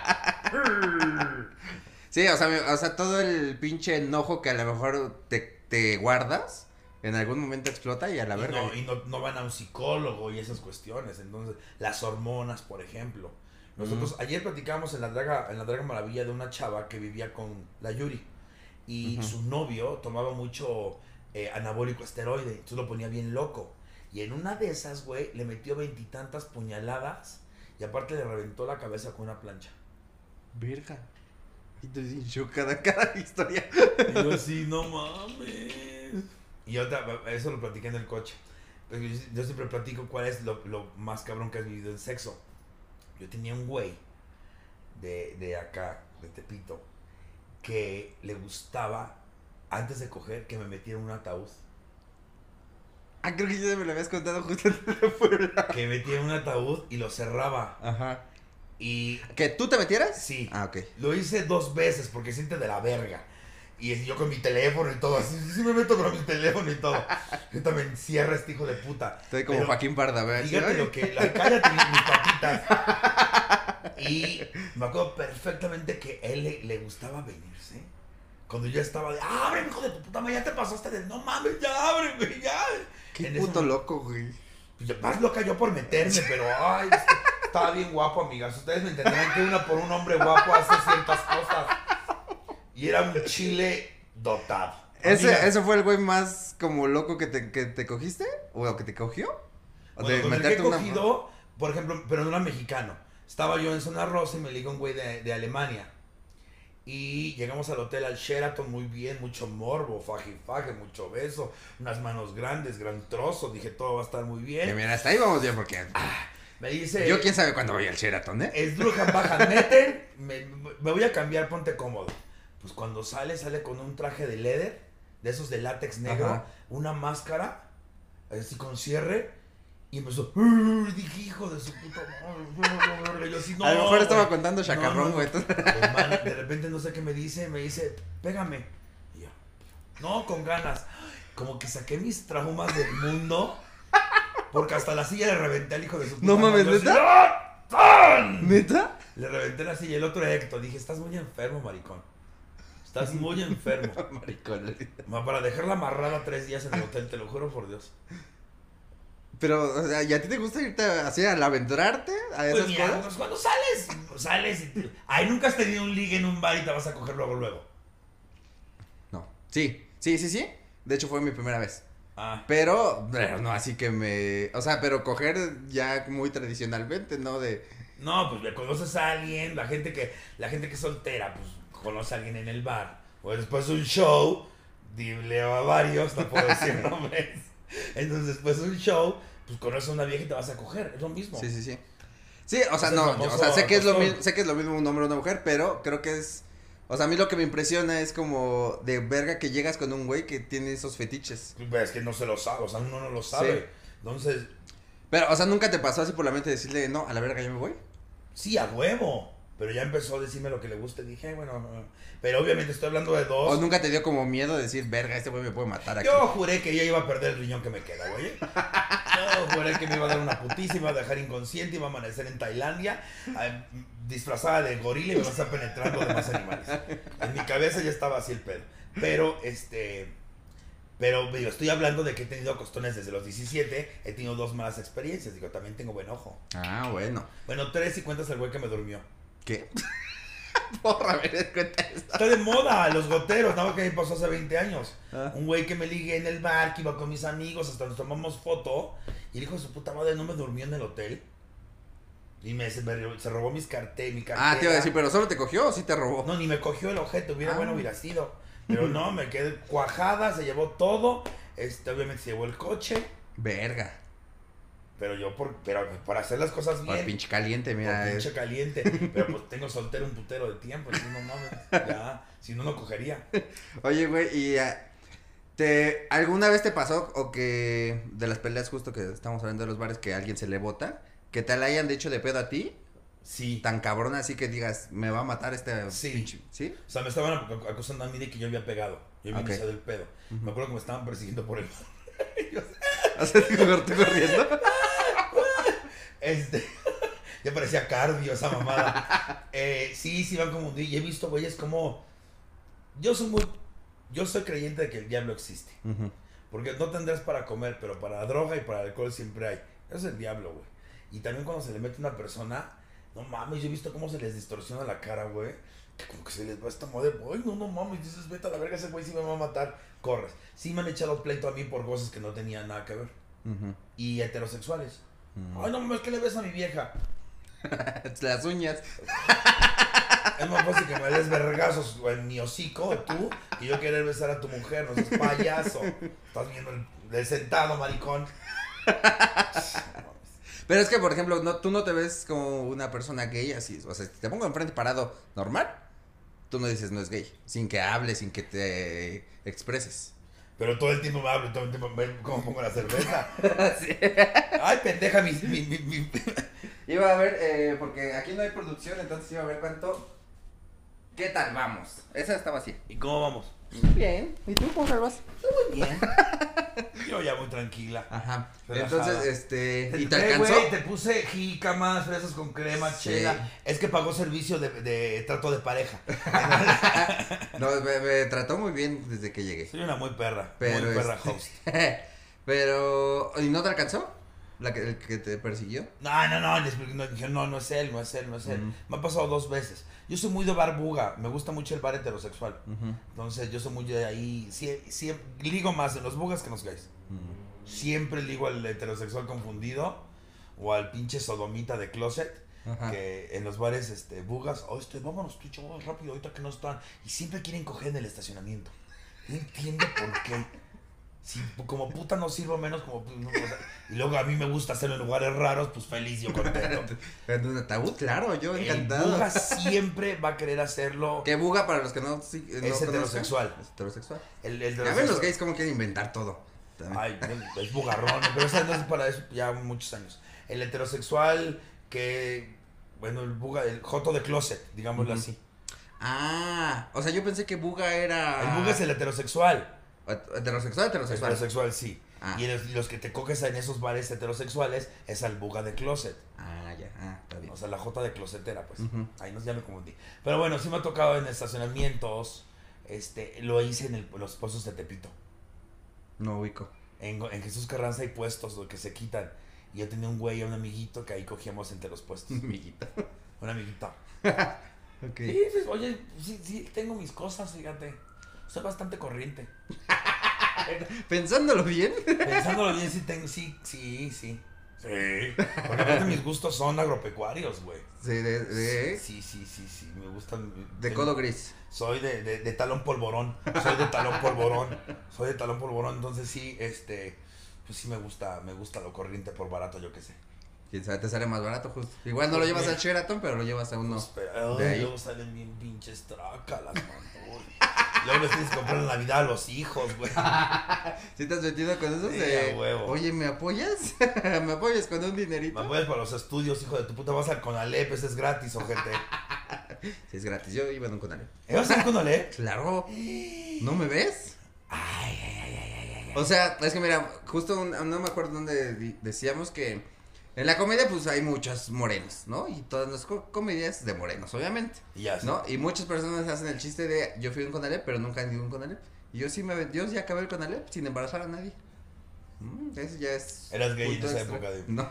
man. Sí, o sea, todo el pinche enojo que a lo mejor te te guardas, en algún momento explota y a la verga. No van a un psicólogo y esas cuestiones. Entonces, las hormonas, por ejemplo. Nosotros ayer platicamos en la Draga Maravilla de una chava que vivía con la Yuri. Y su novio tomaba mucho anabólico esteroide. Entonces lo ponía bien loco. Y en una de esas, güey, le metió 20 y tantas puñaladas. Y aparte le reventó la cabeza con una plancha. Verga. Y te hinchó cada historia. Y yo así, no mames. Y eso lo platiqué en el coche. Yo siempre platico cuál es lo más cabrón que has vivido en sexo. Yo tenía un güey de acá, de Tepito, que le gustaba, antes de coger, que me metiera en un ataúd. Ah, creo que ya me lo habías contado justo antes de Puebla. Que metía en un ataúd y lo cerraba. Ajá. Y... ¿Que tú te metieras? Sí. Ah, ok. Lo hice 2 veces porque siente de la verga. Y yo con mi teléfono y todo, así me meto con mi teléfono y todo. Ahorita me encierra este hijo de puta. Estoy como Joaquín Parda, ¿verdad? Fíjate lo que... cállate mis papitas. Y me acuerdo perfectamente que a él le gustaba venirse. Cuando yo estaba de, ábreme, hijo de tu puta madre, ya te pasaste de, no mames, ya ábreme, ya. Qué puto loco, güey. Pues más loca yo por meterme, pero ay, estaba bien guapo, amigas. Ustedes me entenderán que una por un hombre guapo hace ciertas cosas. Y era un chile dotado. ¿Ese fue el güey más como loco que te cogiste? ¿O que te cogió? ¿O bueno, con el que he cogido, por ejemplo, pero no era mexicano. Estaba yo en Zona Rosa y me ligó un güey de Alemania. Y llegamos al hotel, al Sheraton, muy bien, mucho morbo, faje, mucho beso, unas manos grandes, gran trozo. Dije, todo va a estar muy bien. Que mira, hasta ahí vamos bien porque... me dice... Yo quién sabe cuándo voy al Sheraton, ¿eh? Es Drujan Bajan Meten, me voy a cambiar, ponte cómodo. Pues cuando sale con un traje de leather, de esos de látex negro, ajá, una máscara, así con cierre, y empezó, dije, hijo de su puta madre, yo así, no. A lo mejor estaba contando chacarrón, güey. No. Pues, man, de repente no sé qué me dice, pégame. Y yo, no, con ganas. Como que saqué mis traumas del mundo, porque hasta la silla le reventé al hijo de su puta madre. No mames, ¿neta? ¿Neta? Le reventé la silla, el otro Héctor, dije, estás muy enfermo, maricón. Estás muy enfermo. Maricón. Para dejarla amarrada 3 días en el hotel, te lo juro por Dios. Pero, o sea, ¿y a ti te gusta irte así a aventurarte a esas cosas? Pues cuando sales y ay, ¿nunca has tenido un ligue en un bar y te vas a coger luego? No. Sí. De hecho, fue mi primera vez. Ah. Pero no, así que o sea, pero coger ya muy tradicionalmente, ¿no? No, pues le conoces a alguien, la gente que es soltera, pues conoce a alguien en el bar. O después de un show, leo a varios, no puedo decir nombres. Entonces, después de un show, pues conoces a una vieja y te vas a coger, es lo mismo. Sí. Sí, o sea, no, o sea, sé que es lo mismo un hombre o una mujer, pero creo que es, o sea, a mí lo que me impresiona es como de verga que llegas con un güey que tiene esos fetiches. Es que no se lo sabe, o sea, uno no lo sabe. Sí. Entonces, pero, o sea, ¿nunca te pasó así por la mente decirle, no, a la verga yo me voy? Sí, a huevo. Pero ya empezó a decirme lo que le gusta y dije, bueno, pero obviamente estoy hablando de 2. ¿O nunca te dio como miedo de decir, verga, este güey me puede matar aquí? Yo juré que ya iba a perder el riñón que me queda, güey. Yo juré que me iba a dar una putiza, iba a dejar inconsciente, iba a amanecer en Tailandia, disfrazada de gorila y me vas a penetrar los demás animales. En mi cabeza ya estaba así el pedo. Pero, digo, estoy hablando de que he tenido costones desde los 17, he tenido 2 malas experiencias, digo, también tengo buen ojo. Ah, bueno. Bueno, 3 si cuentas el güey que me durmió. ¿Qué? Porra, me des cuenta esto. Está de moda, los goteros, nada más que me pasó hace 20 años. Un güey que me ligué en el bar, que iba con mis amigos, hasta nos tomamos foto, y el hijo de su puta madre no me durmió en el hotel. Y se robó mi cartera. Ah, te iba a decir, pero ¿solo te cogió o sí te robó? No, ni me cogió el objeto, hubiera sido. Pero no, me quedé cuajada, se llevó todo, obviamente se llevó el coche. Verga. Pero para hacer las cosas bien. Por pinche caliente, mira. Por pinche caliente. Pero pues tengo soltero un putero de tiempo. Entonces no mames. Ya. Si no cogería. Oye, güey, ¿y alguna vez te pasó o que de las peleas justo que estamos hablando de los bares que a alguien se le bota, que te la hayan dicho de pedo a ti? Sí. Tan cabrón así que digas, me va a matar este sí. pinche. ¿Sí? O sea, me estaban acusando a mí de que yo había pegado. Yo había iniciado el pedo. Me acuerdo que me estaban persiguiendo por el... O sea, ¿te corriendo? Ya parecía cardio esa mamada. Sí, van como... Y he visto güeyes como... Yo soy muy Yo soy creyente de que el diablo existe. Porque no tendrás para comer, pero para droga y para alcohol siempre hay. Eso es el diablo, güey. Y también cuando se le mete una persona, no mames, yo he visto cómo se les distorsiona la cara, güey. Que como que se les va esta madre, ay, no mames, dices, vete a la verga, ese güey sí me va a matar. Corres. Sí me han echado pleito a mí por cosas que no tenían nada que ver. Y heterosexuales. Ay, no mames, ¿qué le ves a mi vieja? Las uñas. Es más fácil que me des vergazos en mi hocico, tú, que yo querer besar a tu mujer, no seas payaso. Estás viendo el sentado, maricón. Pero es que, por ejemplo, tú no te ves como una persona gay así. O sea, si te pongo enfrente parado normal, tú no dices no es gay. Sin que hables, sin que te expreses. Pero todo el tiempo me hablo, todo el tiempo me cómo pongo la cerveza. Sí. Ay, pendeja, mi... Iba a ver, porque aquí no hay producción, entonces iba a ver ¿Qué tal vamos? Esa estaba así. ¿Y cómo vamos? Bien. ¿Y tú cómo vas? Muy bien. Yo ya muy tranquila. Ajá. Relajada. Entonces, ¿y te alcanzó? Güey, te puse jícamas, fresas con crema, sí. Chela. Es que pagó servicio de trato de pareja. No, me trató muy bien desde que llegué. Soy una muy perra. Pero muy perra host. Pero, ¿y no te alcanzó? ¿El que te persiguió? No, dije, no es él. Me ha pasado 2 veces. Yo soy muy de bar buga, me gusta mucho el bar heterosexual. Entonces yo soy muy de ahí, siempre ligo más en los bugas que en los gays. Siempre ligo al heterosexual confundido o al pinche sodomita de closet. Que en los bares bugas, vámonos tú chavos rápido ahorita que no están. Y siempre quieren coger en el estacionamiento. No entiendo por qué. Si como puta no sirvo menos como no, o sea, y luego a mí me gusta hacerlo en lugares raros, pues feliz, yo contento. En un ataúd, claro, yo encantado. El buga siempre va a querer hacerlo. ¿Qué buga para los que no es heterosexual. Es heterosexual. El a ver los gays cómo quieren inventar todo. Ay, es bugarrón, pero eso no es para eso ya muchos años. El heterosexual que, bueno, el joto de closet, digámoslo así. Ah, o sea, yo pensé que buga era... El buga es el heterosexual. Heterosexual, sí. Y los que te coges en esos bares heterosexuales es al buga de closet. Ah, ya, está bien. O sea, la jota de closetera, pues. Ahí ya me confundí. Pero bueno, sí me ha tocado en estacionamientos. Lo hice en los puestos de Tepito. No ubico. En Jesús Carranza hay puestos que se quitan. Y yo tenía un güey, un amiguito que ahí cogíamos entre los puestos. Un amiguito. Un amiguito. Okay. Sí, pues, oye, sí, tengo mis cosas, fíjate. Soy bastante corriente. Pensándolo bien, sí tengo, sí. Sí. Porque aparte mis gustos son agropecuarios, güey. Sí, Sí. Me gustan. De codo gris. Soy de talón polvorón. Soy de talón polvorón. Entonces sí, pues sí me gusta lo corriente por barato, yo qué sé. Quién sabe, te sale más barato, justo. Igual no lo llevas al Sheraton, pero lo llevas a uno. Pues, pero luego salen bien pinches trácalas, man. Luego les tienes que comprar en Navidad a los hijos, güey. ¿Sí te has metido con eso? Sí, a huevo. Oye, ¿me apoyas? ¿Me apoyas con un dinerito? Me apoyas para los estudios, hijo de tu puta. Vas al Conalep, ese es gratis, ojete. Sí, es gratis. Yo iba en un Conalep. ¿Ibas al Conalep? Claro. ¿No me ves? Ay. O sea, es que mira, justo no me acuerdo dónde decíamos que en la comedia pues hay muchos morenos, ¿no? Y todas las comedias de morenos, obviamente. Ya sé. ¿No? Y muchas personas hacen el chiste de yo fui a un Conalep, pero nunca he ido a un Conalep. Y yo sí yo ya acabé el Conalep sin embarazar a nadie. Eso ya es... Eras gay en esa época de... No.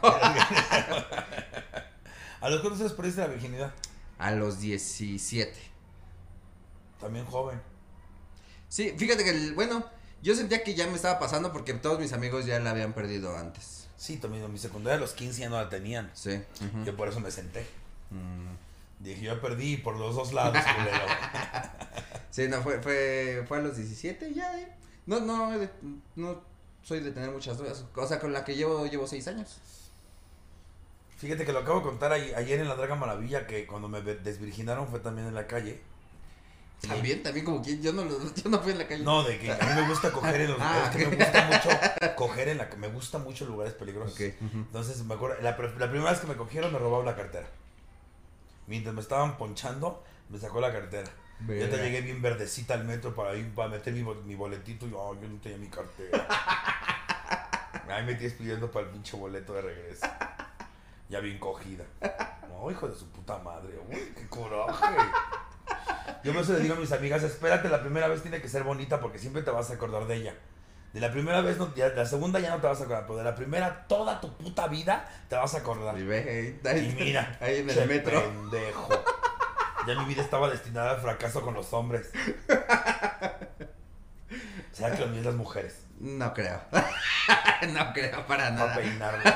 ¿A los cuántos años perdiste la virginidad? A los 17. También joven. Sí, fíjate que bueno, yo sentía que ya me estaba pasando porque todos mis amigos ya la habían perdido antes. Sí, también en mi secundaria a los 15 ya no la tenían. Sí. Yo por eso me senté. Dije, yo perdí por los 2 lados, culero. Sí, no, fue a los 17 ya, No soy de tener muchas dudas. O sea, con la que llevo 6 años. Fíjate que lo acabo de contar ayer en la Draga Maravilla, que cuando me desvirginaron fue también en la calle. También como que yo no fui en la calle. No, de que a mí me gusta coger en los lugares, que me gusta mucho coger me gusta mucho lugares peligrosos. Okay. Entonces me acuerdo, la primera vez que me cogieron me robaron la cartera. Mientras me estaban ponchando, me sacó la cartera. Yo te llegué bien verdecita al metro para meter mi boletito y yo no tenía mi cartera. Ahí me tienes pidiendo para el pinche boleto de regreso. Ya bien cogida. No, hijo de su puta madre. Uy, qué coraje. Yo por eso le digo a mis amigas, espérate, la primera vez tiene que ser bonita porque siempre te vas a acordar de ella. De la primera vez, no, de la segunda ya no te vas a acordar, pero de la primera, toda tu puta vida te vas a acordar. Y ve, Y mira, ahí en che el metro. pendejo. Ya mi vida estaba destinada al fracaso con los hombres. ¿Será que lo mío es las mujeres? No creo. No creo para Para nada. peinarlas.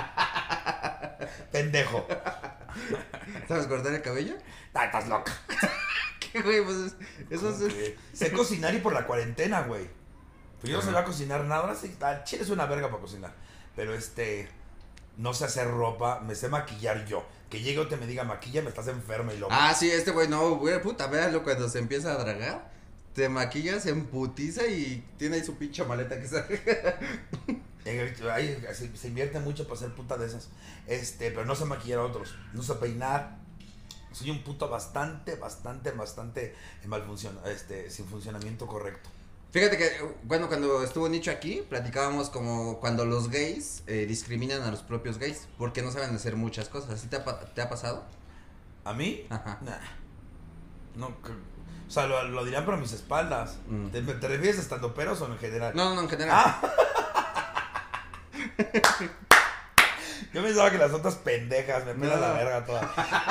Pendejo. ¿Sabes cortar el cabello? Ah, estás loca. ¿Qué, güey? Pues eso es... Que sé cocinar y por la cuarentena, güey. Pues yo no sabía cocinar nada. Ahora sí, al chile es una verga para cocinar. Pero no sé hacer ropa, me sé maquillar yo. Que llegue o te me diga maquilla, me estás enferma y loco. Ah, sí, este güey, no, güey, puta, véanlo cuando se empieza a dragar. Te maquilla, se emputiza y tiene ahí su pinche maleta que sale. Se invierte mucho para ser puta de esas. Pero no sé maquillar a otros. No sé peinar. Soy un puto bastante mal sin funcionamiento correcto. Fíjate que, bueno, cuando estuvo Nicho aquí, platicábamos como cuando los gays discriminan a los propios gays, porque no saben hacer muchas cosas. ¿Sí te ha pasado? ¿A mí? Ajá. Nah. No, o sea, lo dirán por mis espaldas. Mm. ¿Te refieres a estandoperos o en general? No, en general. Yo pensaba que las otras pendejas me pelan la verga toda.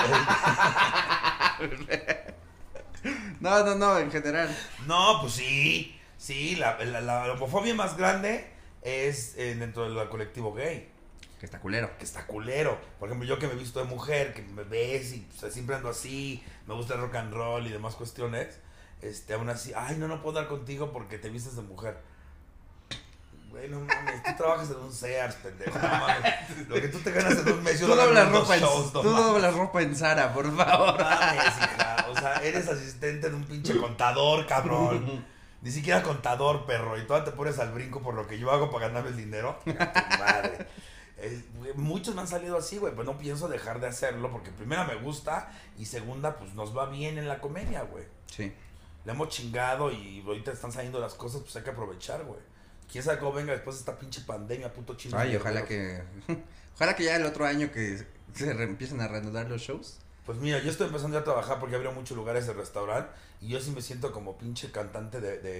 No, en general. No, pues sí. Sí, la homofobia más grande es dentro del colectivo gay. Que está culero. Que está culero. Por ejemplo, yo que me he visto de mujer, que me ves y siempre ando así, me gusta el rock and roll y demás cuestiones, aún así, ay, no puedo dar contigo porque te vistes de mujer. Güey, no mames, tú trabajas en un Sears, pendejo, no mames. Lo que tú te ganas en un mes, yo Tú lo gano doblas en dos ropa, shows, tú doblas ropa en Zara, por favor. No mames, hija. O sea, eres asistente de un pinche contador, cabrón. Ni siquiera contador, perro. Y todavía te pones al brinco por lo que yo hago para ganarme el dinero. Madre. Muchos me han salido así, güey. Pues no pienso dejar de hacerlo porque primera me gusta y segunda, pues nos va bien en la comedia, güey. Sí. Le hemos chingado y ahorita están saliendo las cosas, pues hay que aprovechar, güey. Quién sabe cómo venga después de esta pinche pandemia, puto chino. Ay, ojalá que ya el otro año que se empiecen a reanudar los shows. Pues mira, yo estoy empezando a trabajar porque abrió muchos lugares de restaurante y yo sí me siento como pinche cantante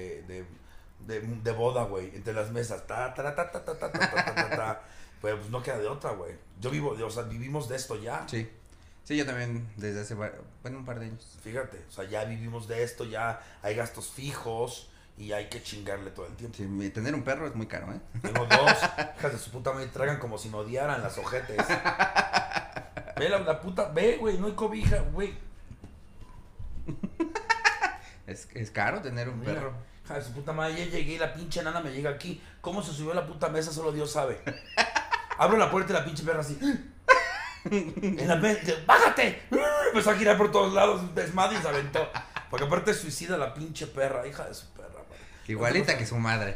de boda, güey, entre las mesas. Pero pues no queda de otra, güey. Vivimos de esto ya. Sí. Sí, yo también desde hace, un par de años. Fíjate, o sea, ya vivimos de esto, ya hay gastos fijos y hay que chingarle todo el tiempo. Sí, tener un perro es muy caro, ¿eh? Tengo dos, hijas de su puta madre, tragan como si me odiaran las ojetes. Ve la puta, ve, güey, no hay cobija, güey. Es caro tener un Mira, perro. hija de su puta madre, ya llegué y la pinche nana me llega aquí. ¿Cómo se subió a la puta mesa? Solo Dios sabe. Abro la puerta y la pinche perra así. En la mesa, ¡bájate! Empezó a girar por todos lados, desmadre y se aventó. Porque aparte suicida la pinche perra, hija de su perra. Madre. Igualita que su madre.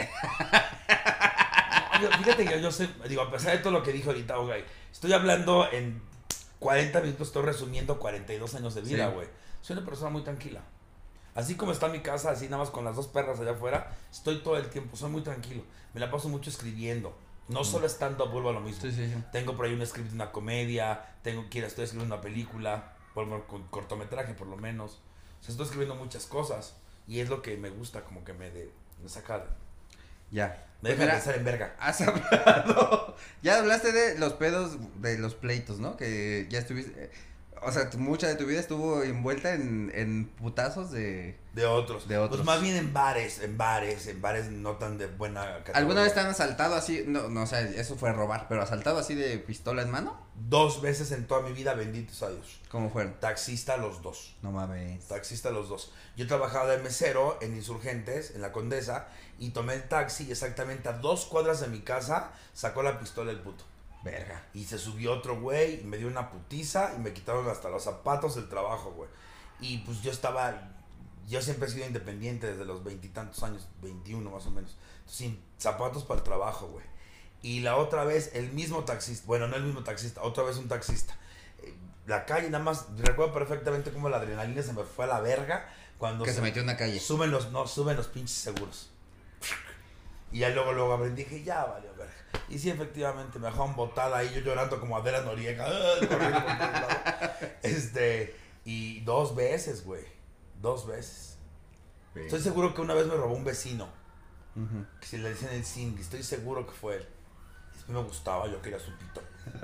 Fíjate que yo sé, digo, a pesar de todo lo que dije ahorita, güey, estoy hablando en 40 minutos, estoy resumiendo 42 años de vida, güey. Sí. Soy una persona muy tranquila. Así como está mi casa, así nada más con las dos perras allá afuera, estoy todo el tiempo, soy muy tranquilo. Me la paso mucho escribiendo. No solo estando, vuelvo a lo mismo. Sí. Tengo por ahí un script de una comedia, estoy escribiendo una película, con cortometraje por lo menos. O sea, estoy escribiendo muchas cosas y es lo que me gusta, como que me saca. Ya. Me deja pensar en verga. Has hablado. Ya hablaste de los pedos, de los pleitos, ¿no? Que ya estuviste. O sea, mucha de tu vida estuvo envuelta en putazos de otros. Pues más bien en bares no tan de buena categoría. ¿Alguna vez te han asaltado así? No, o sea, eso fue robar, pero asaltado así de pistola en mano. 2 veces en toda mi vida, benditos a Dios. ¿Cómo fueron? Taxista los 2. No mames. Taxista los 2. Yo trabajaba de mesero en Insurgentes, en la Condesa, y tomé el taxi y exactamente a 2 cuadras de mi casa sacó la pistola el puto. Verga. Y se subió otro güey y me dio una putiza y me quitaron hasta los zapatos del trabajo, güey. Y pues yo siempre he sido independiente desde los 20 y tantos años, 21 más o menos. Sin zapatos para el trabajo, güey. Y la otra vez el mismo taxista, bueno, no el mismo taxista, otra vez un taxista. La calle, nada más, recuerdo perfectamente cómo la adrenalina se me fue a la verga cuando se metió en la calle. Suben los pinches seguros. Y ya luego aprendí, dije, ya valió verga. Y sí, efectivamente, me dejaron botada ahí, yo llorando como Adela Noriega, corriendo por todos lados. Y 2 veces, güey. 2 veces. Sí. Estoy seguro que una vez me robó un vecino. Ujú. Que se le decían el Cindy. Estoy seguro que fue él. Después me gustaba, yo quería su pito.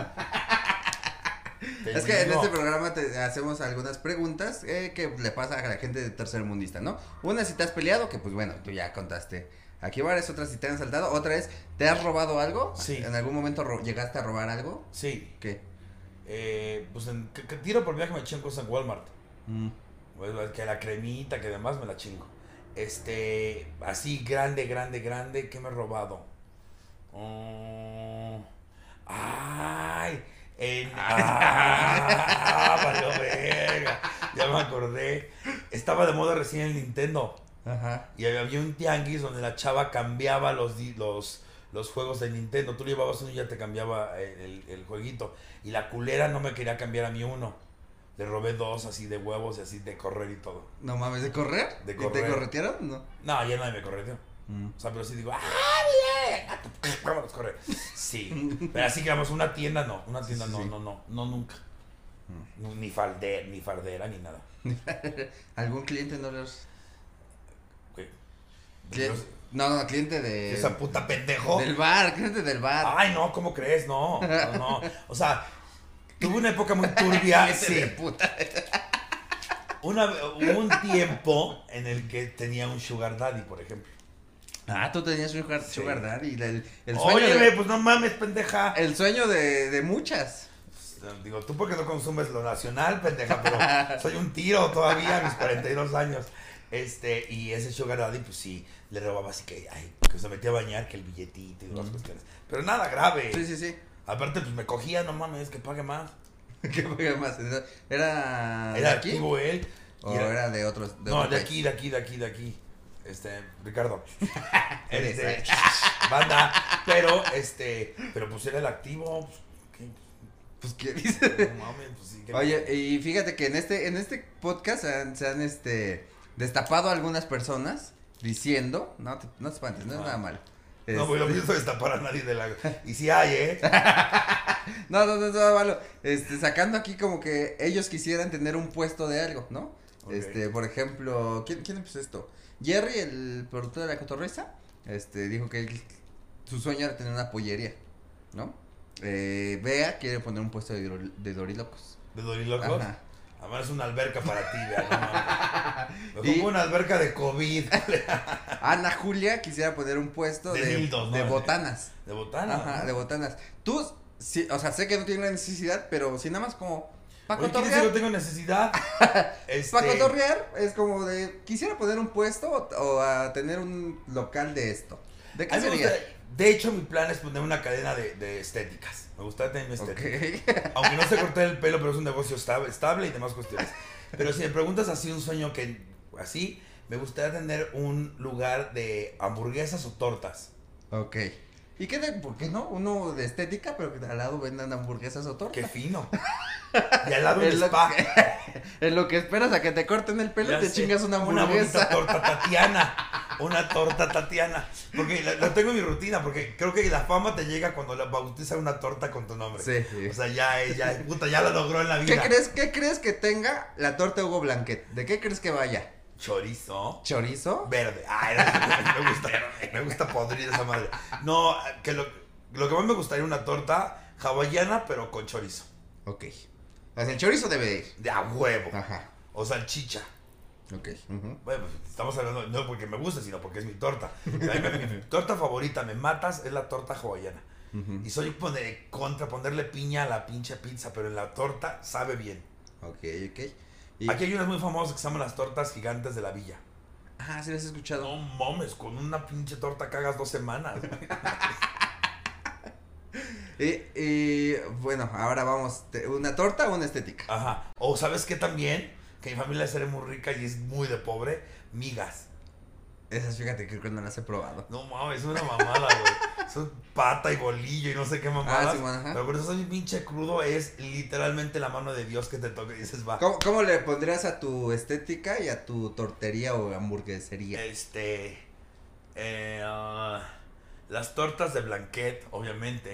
Es que en este programa te hacemos algunas preguntas que le pasa a la gente tercermundista, ¿no? Una, si te has peleado, que pues bueno, tú ya contaste aquí varias. Otra, si te han saltado. Otra es, ¿te has robado algo? Sí. ¿En algún momento llegaste a robar algo? Sí. ¿Qué? Pues que tiro por viaje me chingo cosas en Walmart. Mm. Pues, que la cremita, que demás me la chingo. Así grande, ¿qué me he robado? Ay, valió verga. Ya me acordé. Estaba de moda recién el Nintendo. Ajá. Y había un tianguis donde la chava cambiaba los juegos de Nintendo. Tú le llevabas uno y ya te cambiaba el jueguito. Y la culera no me quería cambiar a mí uno. Le robé 2 así de huevos y así de correr y todo. No mames, ¿de correr? De ¿Y correr. te corretearon? No. No, ya nadie me correteó. Mm. O sea, pero sí digo, ¡ah, bien! Vámonos, corre. Sí. Pero así que vamos, una tienda no. Una tienda Sí, no, sí. no, nunca. Ni fardera, ni nada. ¿Algún cliente no les... ¿Qué? No, cliente de... Esa puta pendejo. Del bar, cliente del bar. Ay, no, ¿cómo crees? No. O sea, tuve una época muy turbia. Cliente Sí. de puta. Hubo un tiempo en el que tenía un sugar daddy, por ejemplo. Ah, tú tenías un Sí. sugar daddy. El sueño Óyeme, pues no mames, pendeja. El sueño de muchas. Digo, tú porque no consumes lo nacional, pendeja, pero soy un tiro todavía a mis 42 años. Y ese sugar daddy, pues sí, le robaba así que se metía a bañar, que el billetito y todas las cuestiones. Pero nada grave. Sí, sí, sí. Aparte, pues me cogía, no mames, que pague más. ¿Qué paga más? ¿Era de Era aquí? activo él. ¿O y era de otros? No, otro de país? aquí. Ricardo. Eres, Banda. Pero pues era el activo. Pues, ¿qué dice? No mames, pues sí. Oye, y fíjate que en este podcast se han destapado algunas personas diciendo, no te espantes, no es nada malo. No, güey, lo pienso destapar a nadie de la... Y sí hay, No, es nada malo. Sacando aquí como que ellos quisieran tener un puesto de algo, ¿no? Ok. Por ejemplo, ¿quién empezó esto? Jerry, el productor de La Cotorrisa, dijo que su sueño era tener una pollería, ¿no? Bea quiere poner un puesto de Dorilocos. ¿De Dorilocos? Ajá. Además es una alberca para ti, vea, no mames. Me Y- pongo una alberca de COVID. Ana Julia quisiera poner un puesto De dildos, ¿no? de botanas. De botana. Ajá, de botanas. Tú, sí, o sea, sé que no tienes la necesidad, pero si nada más como para Oye, ¿quién dice que no tengo necesidad? Para cotorrear es como de, quisiera poner un puesto o a tener un local de esto. ¿De qué A mí me sería? gusta- de hecho, mi plan es poner una cadena de estéticas. Me gustaría tener mi estética. Ok. Aunque no sé cortar el pelo, pero es un negocio estable y demás cuestiones. Pero si me preguntas así un sueño que así, me gustaría tener un lugar de hamburguesas o tortas. Ok. ¿Y por qué no? Uno de estética, pero que al lado vendan hamburguesas o tortas. Qué fino. Y al lado un En lo spa. En lo que esperas a que te corten el pelo, Ya te sé, chingas una bonita hamburguesa. torta Tatiana. Una torta Tatiana. Porque lo tengo en mi rutina, porque creo que la fama te llega cuando la bautizan una torta con tu nombre. Sí, sí. O sea, ya la logró en la vida. ¿Qué crees que tenga la torta Hugo Blanquet? ¿De qué crees que vaya? Chorizo. ¿Chorizo? Verde. Ay, me gusta podrir esa madre. No, que lo que más me gustaría una torta hawaiana, pero con chorizo. Ok. O sea, el chorizo debe ir. De a huevo. Ajá. O salchicha. Ok. Ujú. Bueno, pues, estamos hablando no porque me guste, sino porque es mi torta. Mi torta favorita, me matas, es la torta hawaiana. Ujú. Y soy contra ponerle piña a la pinche pizza, pero en la torta sabe bien. Ok. Y... Aquí hay unas muy famosas que se llaman las tortas gigantes de la villa. Ah, sí las he escuchado. No mames, con una pinche torta cagas 2 semanas. Y bueno, ahora vamos. ¿Una torta o una estética? Ajá. O ¿sabes qué también? Que mi familia es muy rica y es muy de pobre. Migas. Esas, fíjate, creo que no las he probado. No mames, es una mamada, güey. Son pata y bolillo y no sé qué mamadas. Sí, bueno, ajá. Pero por eso soy pinche crudo, es literalmente la mano de Dios que te toca y dices, va. ¿Cómo le pondrías a tu estética y a tu tortería o hamburguesería? Las tortas de Blanquet, obviamente.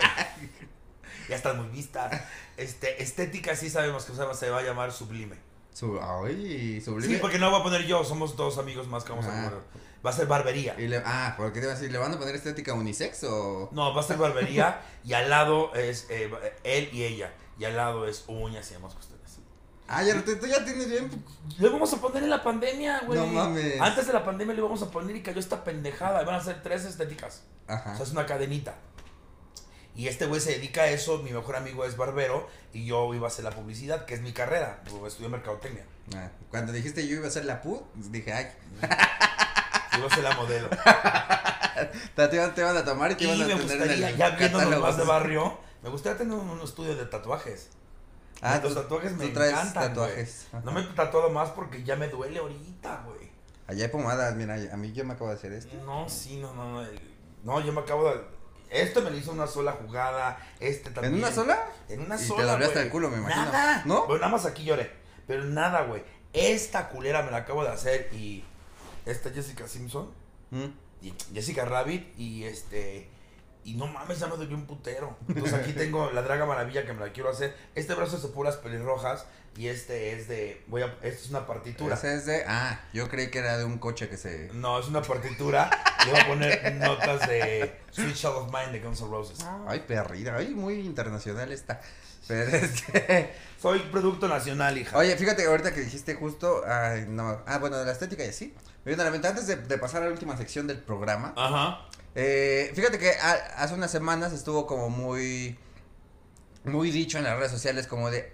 Ya están muy vistas. Estética sí sabemos que se va a llamar Sublime. Ay, sublime. Sí, porque no voy a poner yo, somos dos amigos más que vamos a poner. Va a ser barbería. Porque te iba a decir, ¿le van a poner estética unisex o...? No, va a ser barbería y al lado es él y ella. Y al lado es uñas y demás cuestiones. Tú ya tienes bien. Le vamos a poner en la pandemia, güey. No mames. Antes de la pandemia le íbamos a poner y cayó esta pendejada. Y van a ser 3 estéticas. Ajá. O sea, es una cadenita. Y este güey se dedica a eso. Mi mejor amigo es barbero. Y yo iba a hacer la publicidad, que es mi carrera. Estudié mercadotecnia. Cuando dijiste yo iba a hacer la PUD, dije, ay. Yo iba a ser la modelo. Te van a tomar y te van a me tener gustaría, en el ya viéndonos catálogo. más de barrio, me gustaría tener un estudio de tatuajes. Los tatuajes me encantan, tatuajes. No me he tatuado más porque ya me duele ahorita, güey. Allá hay pomadas, mira, a mí yo me acabo de hacer esto. No, sí, no. No, yo me acabo de... Este me lo hizo una sola jugada, este también. ¿En una sola? En una y sola, te dolió hasta güey. el culo, me imagino. Nada. ¿No? Bueno, nada más aquí lloré. Pero nada, güey. Esta culera me la acabo de hacer y... Esta Jessica Simpson. Y Jessica Rabbit y y no mames, ya me dolió un putero. Entonces aquí tengo la Draga Maravilla que me la quiero hacer. Este brazo es de puras pelirrojas y este es de esta es una partitura. Ese es de yo creí que era de un coche que se... No, es una partitura. Le voy a poner notas de Sweet Child of Mine de Guns N' Roses. Ay, perrita, ay, muy internacional esta. Pero Soy producto nacional, hija. Oye, fíjate, ahorita que dijiste justo, bueno, de la estética y así. Me viene a la mente, antes de pasar a la última sección del programa. Ajá. Fíjate que hace unas semanas estuvo como muy dicho en las redes sociales como de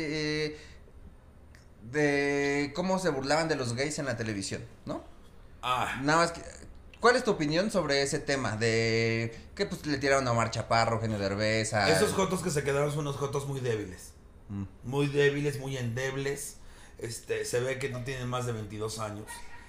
de cómo se burlaban de los gays en la televisión, ¿no? Nada más que, ¿cuál es tu opinión sobre ese tema de que pues le tiraron a Omar Chaparro, Eugenio Derbez? Esos jotos que se quedaron son unos jotos muy débiles. Muy débiles, muy endebles. Se ve que no tienen más de 22 años.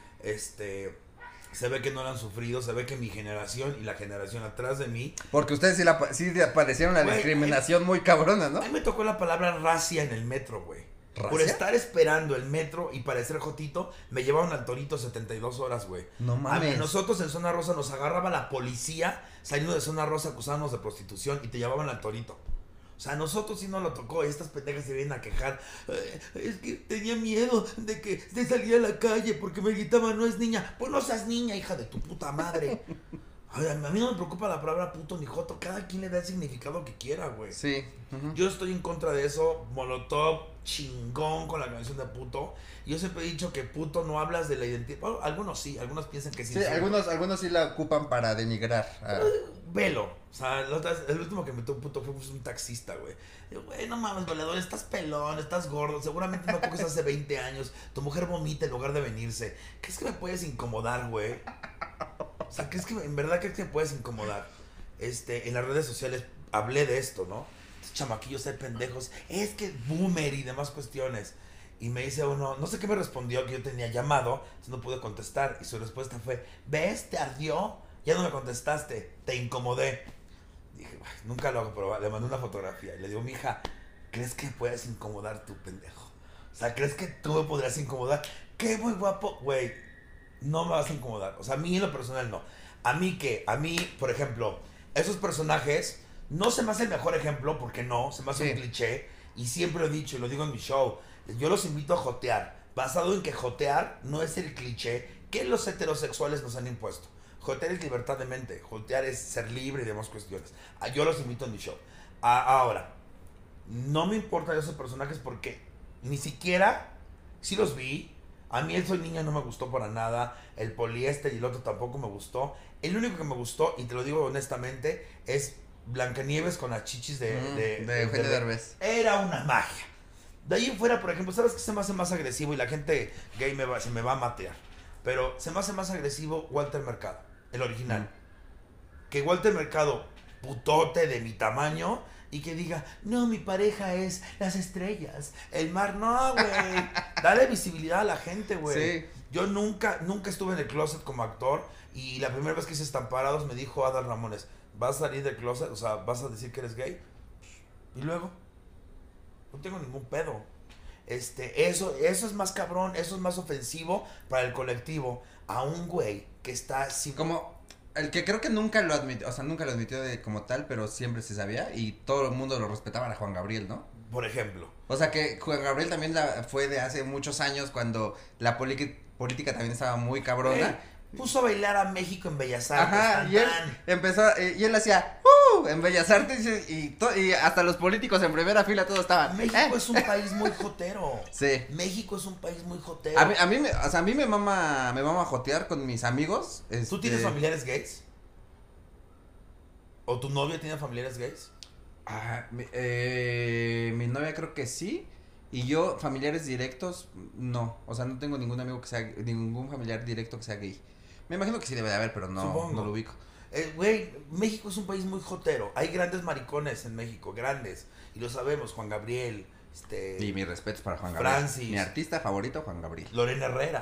Se ve que no lo han sufrido, se ve que mi generación y la generación atrás de mí... Porque ustedes sí padecieron la discriminación muy cabrona, ¿no? A mí me tocó la palabra racia en el metro, güey. ¿Racia? Por estar esperando el metro y parecer jotito, me llevaron al Torito 72 horas, güey. No mames. A nosotros en Zona Rosa nos agarraba la policía saliendo de Zona Rosa acusándonos de prostitución y te llevaban al Torito. O sea, a nosotros sí nos lo tocó y estas pendejas se vienen a quejar. Es que tenía miedo de salir a la calle porque me gritaban, no es niña. Pues no seas niña, hija de tu puta madre. A mí no me preocupa la palabra puto ni joto. Cada quien le da el significado que quiera, güey. Sí. Yo estoy en contra de eso. Molotov, chingón con la canción de puto. Yo siempre he dicho que puto no hablas de la identidad. Bueno, algunos sí, algunos piensan que sí. Sí, algunos sí la ocupan para denigrar. Velo. O sea, el último que me tuvo puto fue un taxista, güey. Güey, no mames, valedor, estás pelón, estás gordo. Seguramente no coges hace 20 años. Tu mujer vomita en lugar de venirse. ¿Crees que me puedes incomodar, güey? O sea, en verdad crees que me puedes incomodar? En las redes sociales hablé de esto, ¿no? Estos chamaquillos de pendejos. Es que boomer y demás cuestiones. Y me dice uno, no sé qué me respondió, que yo tenía llamado, entonces no pude contestar. Y su respuesta fue, ¿ves? ¿Te ardió? Ya no me contestaste, te incomodé. Dije, nunca lo hago, pero le mandé una fotografía. Y le digo, mija, ¿crees que puedes incomodar tú, pendejo? O sea, ¿crees que tú me podrías incomodar? ¡Qué muy guapo! Güey, no me vas a incomodar. O sea, a mí en lo personal no. ¿A mí qué? A mí, por ejemplo, esos personajes, no se me hace el mejor ejemplo, porque no, se me hace un cliché. Y siempre lo he dicho y lo digo en mi show. Yo los invito a jotear, basado en que jotear no es el cliché que los heterosexuales nos han impuesto. Jotear es libertad de mente, jotear es ser libre y demás cuestiones. Yo los invito en mi show. Ahora, no me importan esos personajes porque ni siquiera, sí los vi. A mí el Soy Niña no me gustó para nada, el poliéster y el otro tampoco me gustó. El único que me gustó, y te lo digo honestamente, es Blancanieves con las chichis de Eugenio Derbez. Era una magia. De ahí en fuera, por ejemplo, ¿sabes qué se me hace más agresivo? Y la gente gay se me va a matear. Pero se me hace más agresivo Walter Mercado, el original. Que Walter Mercado, putote de mi tamaño, y que diga, no, mi pareja es las estrellas, el mar. No, güey. Dale visibilidad a la gente, güey. Sí. Yo nunca estuve en el closet como actor. Y la primera vez que hice Estamparados me dijo Adal Ramones, ¿vas a salir del closet? O sea, ¿vas a decir que eres gay? Y luego, no tengo ningún pedo. Eso es más cabrón, eso es más ofensivo para el colectivo. A un güey que está sin... Como el que creo que nunca lo admitió, o sea, nunca lo admitió como tal, pero siempre se sabía y todo el mundo lo respetaba, a Juan Gabriel, ¿no? Por ejemplo. O sea que Juan Gabriel también fue de hace muchos años cuando la política también estaba muy cabrona. Puso a bailar a México en Bellas Artes. Ajá, y él empezó, y él hacía, en Bellas Artes y hasta los políticos en primera fila todos estaban. México es un país muy jotero. Sí. México es un país muy jotero. A mí me mama jotear con mis amigos. ¿Tú tienes familiares gays? ¿O tu novia tiene familiares gays? Mi novia creo que sí. Y yo, familiares directos, no. O sea, no tengo ningún amigo que sea, ningún familiar directo que sea gay. Me imagino que sí debe de haber, pero no lo ubico. Güey, México es un país muy jotero. Hay grandes maricones en México, grandes. Y lo sabemos, Juan Gabriel, Y mis respetos para Juan Gabriel. Francis. Mi artista favorito, Juan Gabriel. Lorena Herrera.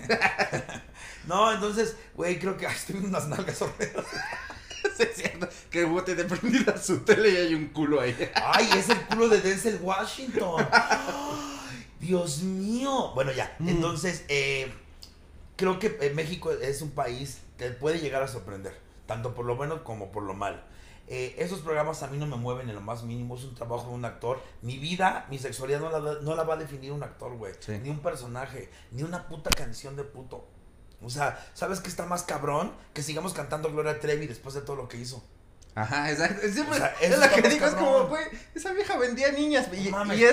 No, entonces, güey, creo que estoy viendo unas nalgas horrendas. Sí, es cierto. Que bote de prendida su tele y hay un culo ahí. Ay, es el culo de Denzel Washington. Ay, Dios mío. Bueno, ya. Entonces, creo que México es un país que puede llegar a sorprender, tanto por lo bueno como por lo malo. Esos programas a mí no me mueven en lo más mínimo. Es un trabajo de un actor. Mi vida, mi sexualidad no la va a definir un actor, güey. Sí. Ni un personaje, ni una puta canción de puto. O sea, ¿sabes qué está más cabrón? Que sigamos cantando Gloria Trevi después de todo lo que hizo. Ajá, exacto. Siempre, o sea, es la que digo, es como, güey, esa vieja vendía niñas y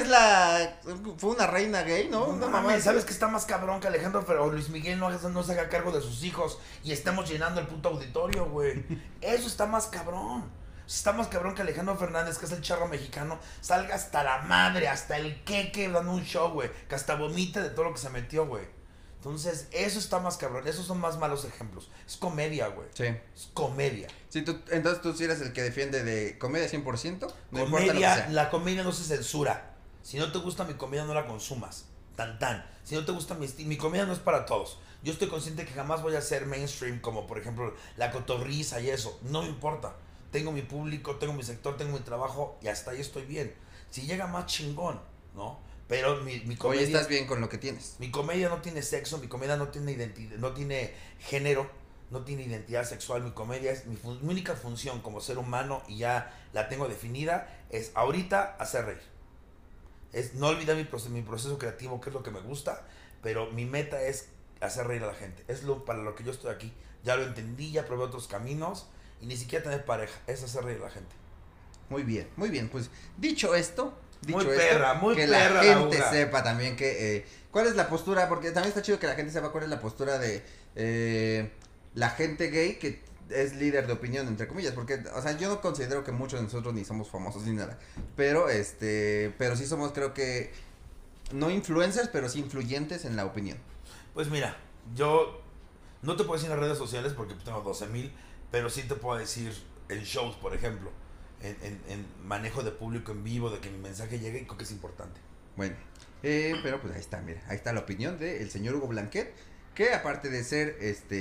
fue una reina gay, ¿no? No mames, ¿sabes qué está más cabrón que Alejandro o Luis Miguel no se haga cargo de sus hijos y estemos llenando el puto auditorio, güey? Eso está más cabrón. Está más cabrón que Alejandro Fernández, que es el charro mexicano, salga hasta la madre, hasta el queque dando un show, güey, que hasta vomite de todo lo que se metió, güey. Entonces, eso está más cabrón. Esos son más malos ejemplos. Es comedia, güey. Sí. Es comedia. Sí, entonces tú sí eres el que defiende de comedia 100%. No comedia, la comedia no se censura. Si no te gusta mi comedia, no la consumas. Tan. Si no te gusta mi comedia, no es para todos. Yo estoy consciente que jamás voy a ser mainstream, como por ejemplo la cotorriza y eso. No me importa. Tengo mi público, tengo mi sector, tengo mi trabajo y hasta ahí estoy bien. Si llega más chingón, ¿no? Pero mi comedia... Hoy estás bien con lo que tienes. Mi comedia no tiene sexo, mi comedia no tiene identidad, no tiene género, no tiene identidad sexual. Mi comedia es mi única función como ser humano y ya la tengo definida, es ahorita hacer reír. Es no olvidar mi proceso creativo, que es lo que me gusta, pero mi meta es hacer reír a la gente. Es para lo que yo estoy aquí. Ya lo entendí, ya probé otros caminos y ni siquiera tener pareja, es hacer reír a la gente. Muy bien. Pues dicho esto... Muy perra, que la gente sepa también que cuál es la postura, porque también está chido que la gente sepa cuál es la postura de la gente gay que es líder de opinión, entre comillas, porque, o sea, yo no considero que muchos de nosotros ni somos famosos ni nada, pero pero sí somos, creo que, no influencers, pero sí influyentes en la opinión. Pues mira, yo no te puedo decir en las redes sociales porque tengo 12,000, pero sí te puedo decir en shows, por ejemplo. En manejo de público en vivo, de que mi mensaje llegue, y creo que es importante. Bueno, pero pues ahí está, mira, ahí está la opinión del señor Hugo Blanquet, que aparte de ser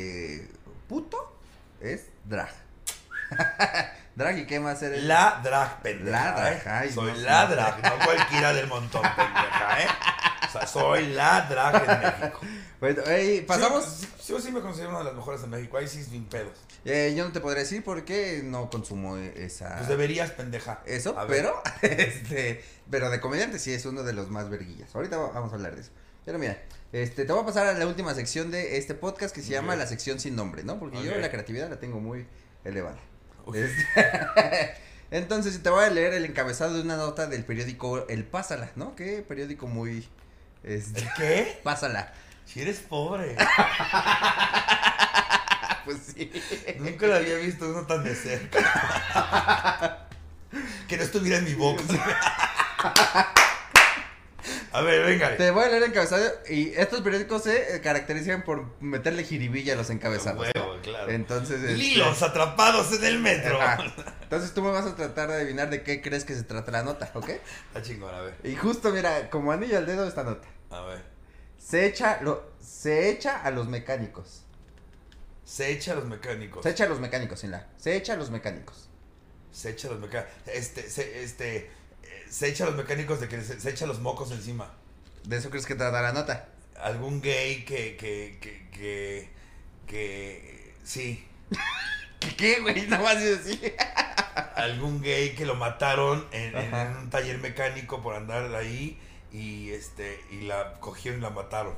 puto, es drag. Drag, ¿y qué más ser? La drag, pendeja. La drag, ay, soy la drag, no cualquiera del montón, pendeja, O sea, soy la drag en México. Bueno, pasamos. Yo sí me considero una de las mejores en México, ahí sí sin pedos. Yo no te podré decir porque no consumo esa... Pues deberías, pendeja. Eso, pero pero de comediante sí es uno de los más verguillas. Ahorita vamos a hablar de eso. Pero mira, te voy a pasar a la última sección de este podcast que se llama la sección sin nombre, ¿no? Porque yo la creatividad la tengo muy elevada. Entonces te voy a leer el encabezado de una nota del periódico El Pásala, ¿no? ¿Qué periódico muy... ¿El qué? Pásala. Si eres pobre. Pues sí. Nunca lo había visto uno tan de cerca. Que no estuviera en mi box. A ver, venga. Te voy a leer el encabezado. Y estos periódicos se caracterizan por meterle jiribilla a los encabezados. Huevo, claro. Entonces, Lilos atrapados en el metro. Entonces tú me vas a tratar de adivinar de qué crees que se trata la nota, ¿ok? Está chingón, a ver. Y justo, mira, como anillo al dedo esta nota. A ver. Se echa a los mecánicos. Se echa a los mecánicos. Se echa a los mecánicos, sin la. Se echa a los mecánicos. Se echa a los mecánicos. Se echa a los mecánicos de que se echa los mocos encima. ¿De eso crees que trata la nota? Algún gay que sí. ¿Qué, güey? Nada más decir. algún gay que lo mataron en un taller mecánico por andar ahí y la cogieron y la mataron.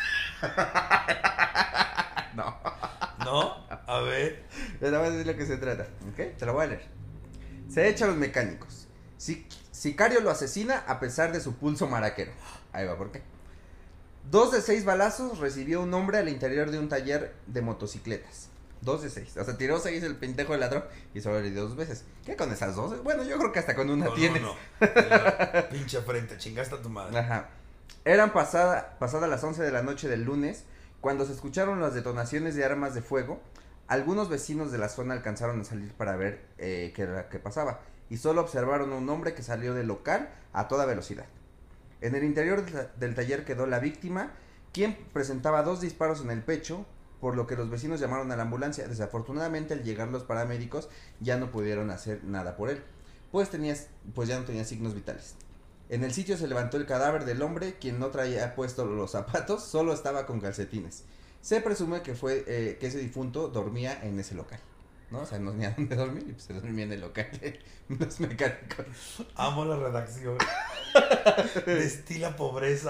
No. ¿No? A ver. Pero más de lo que se trata, ¿ok? Te lo voy a leer. Se echa a los mecánicos. Sicario lo asesina a pesar de su pulso maraquero. Ahí va, ¿por qué? 2 de 6 balazos recibió un hombre al interior de un taller de motocicletas. 2 de 6. O sea, tiró 6 el pendejo del ladrón y solo le dio 2 veces. ¿Qué con esas 2? Bueno, yo creo que hasta con una tienes. No. Pinche frente, chingaste a tu madre. Ajá. Eran pasada las 11 de la noche del lunes cuando se escucharon las detonaciones de armas de fuego. Algunos vecinos de la zona alcanzaron a salir para ver qué era lo que pasaba y solo observaron a un hombre que salió del local a toda velocidad. En el interior del taller quedó la víctima, quien presentaba 2 disparos en el pecho, por lo que los vecinos llamaron a la ambulancia. Desafortunadamente, al llegar los paramédicos ya no pudieron hacer nada por él, pues ya no tenía signos vitales. En el sitio se levantó el cadáver del hombre, quien no traía puesto los zapatos, solo estaba con calcetines. Se presume que que ese difunto dormía en ese local, ¿no? O sea, no tenía dónde dormir y pues se dormía en el local de los mecánicos. Amo la redacción. Destila pobreza.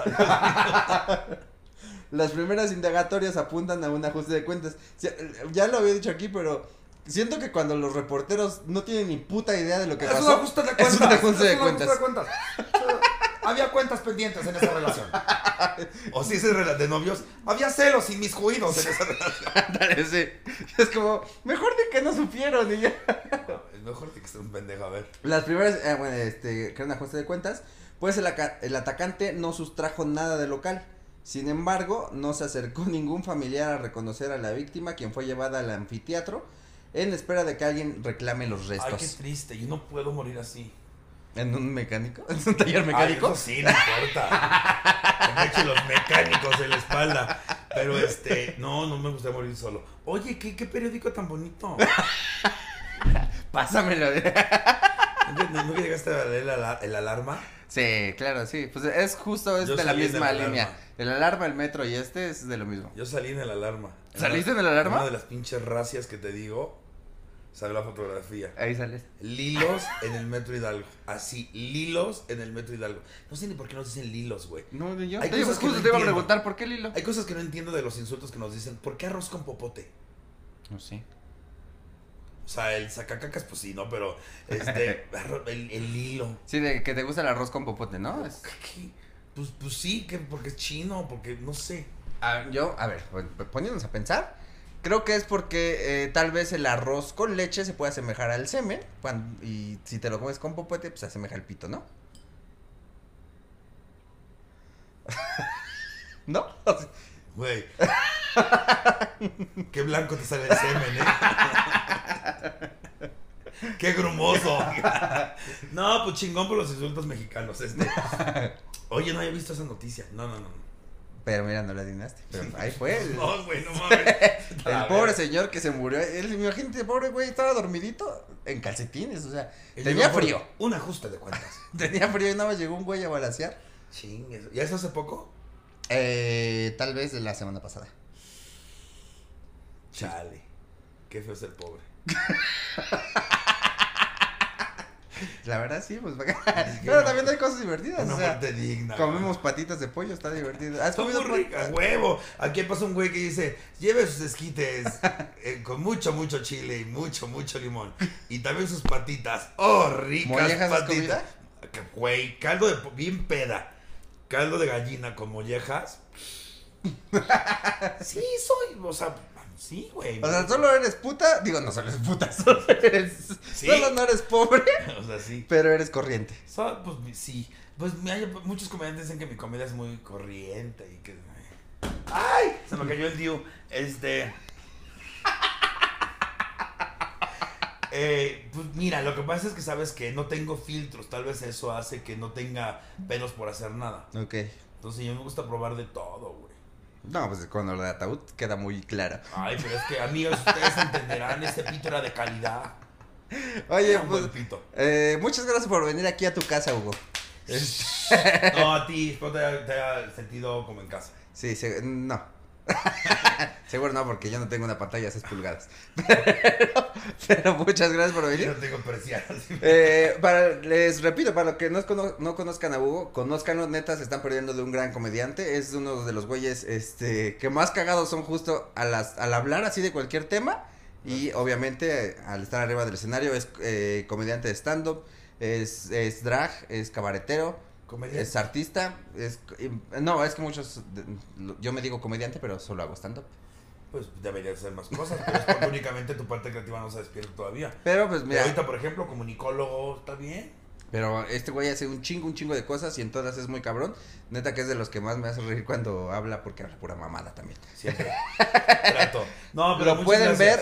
Las primeras indagatorias apuntan a un ajuste de cuentas. Ya lo había dicho aquí, pero siento que cuando los reporteros no tienen ni puta idea de lo que pasó. Es un ajuste de cuentas. Es un ajuste de cuentas. Había cuentas pendientes en esa relación. O si es de novios, había celos inmiscuidos en esa relación. Ándale, sí. Es como, mejor de que no supieron y ya. Es mejor de que esté un pendejo, a ver. Las primeras, que era un ajuste de cuentas, pues el atacante no sustrajo nada del local. Sin embargo, no se acercó ningún familiar a reconocer a la víctima, quien fue llevada al anfiteatro en espera de que alguien reclame los restos. Ay, qué triste, yo no puedo morir así. ¿En un mecánico? ¿En un taller mecánico? Ay, eso sí, no importa. Me echo los mecánicos en la espalda. Pero no me gusta morir solo. Oye, ¿qué periódico tan bonito? Pásamelo. ¿Nunca llegaste a leer el Alarma? Sí, claro, sí. Pues es justo, es Yo de la salí en misma el línea. Alarma. El Alarma, el Metro y es de lo mismo. Yo salí en el Alarma. ¿Saliste en el Alarma? Una de las pinches racias que te digo. Sale la fotografía. Ahí sales. Lilos en el Metro Hidalgo. Así, lilos en el Metro Hidalgo. No sé ni por qué nos dicen lilos, güey. No, ni yo. Hay cosas que justo no te iba a entiendo. preguntar, ¿por qué Lilo? Hay cosas que no entiendo de los insultos que nos dicen. ¿Por qué arroz con popote? No sé. O sea, el sacacacas, pues sí, ¿no? Pero, el hilo. Sí, de que te gusta el arroz con popote, ¿no? ¿Qué? Pues sí, porque es chino, porque no sé. A ver, poniéndonos a pensar, creo que es porque tal vez el arroz con leche se puede asemejar al semen, y si te lo comes con popote, pues se asemeja al pito, ¿no? ¿No? Güey. Qué blanco te sale el semen, Qué grumoso. No, pues chingón por los insultos mexicanos. Oye, no había visto esa noticia. No. Pero mira, no la adivinaste. Pero ahí fue. No, güey, no mames. El pobre señor que se murió. Imagínate, pobre güey, estaba dormidito en calcetines. O sea, tenía frío. Un ajuste de cuentas. Tenía frío y nada más llegó un güey a balacear. Ching, ¿ya eso hace poco? Tal vez de la semana pasada. Chale. Qué feo ser pobre. La verdad sí, pues. Pero también hay cosas divertidas. Una o sea, muerte digna. comemos patitas de pollo, está divertido. ¿Has Son comido muy ricas, huevo. Aquí pasa un güey que dice, lleve sus esquites con mucho chile y mucho limón. Y también sus patitas. Oh, ricas ¿Mollejas has patitas. Güey, caldo de bien peda. Caldo de gallina con mollejas. Sí, soy, o sea, sí, güey. O sea, solo eres puta. Digo, no solo eres puta, solo no eres pobre. O sea, sí. Pero eres corriente. Pues sí. Pues muchos comediantes dicen que mi comedia es muy corriente y que. ¡Ay! Se me cayó el Diu. Pues mira, lo que pasa es que sabes que no tengo filtros. Tal vez eso hace que no tenga pelos por hacer nada. Ok. Entonces yo me gusta probar de todo, güey. No, pues cuando lo de ataúd queda muy clara. Ay, pero es que amigos, ustedes entenderán, este pito era de calidad. Oye, Era un pues, buen pito. muchas gracias por venir aquí a tu casa, Hugo. No, a ti, espero te haya sentido como en casa. Sí, no. Seguro no, porque yo no tengo una pantalla de 6 pulgadas. Pero muchas gracias por venir. Yo no tengo persianas. Les repito, para los que no conozcan a Hugo, conózcanlo, neta, se están perdiendo de un gran comediante. Es uno de los güeyes que más cagados son justo al hablar así de cualquier tema. Y obviamente al estar arriba del escenario es comediante de stand-up, es drag, es cabaretero, es artista, es que muchos, yo me digo comediante, pero solo hago stand-up. Pues debería hacer más cosas, pero es porque únicamente tu parte creativa no se despierta todavía. Pero pues mira. Pero ahorita, por ejemplo, comunicólogo, está bien. Pero este güey hace un chingo de cosas y en todas es muy cabrón. Neta que es de los que más me hace reír cuando habla, porque habla pura mamada también. Siempre. Trato. No, pero lo pueden ver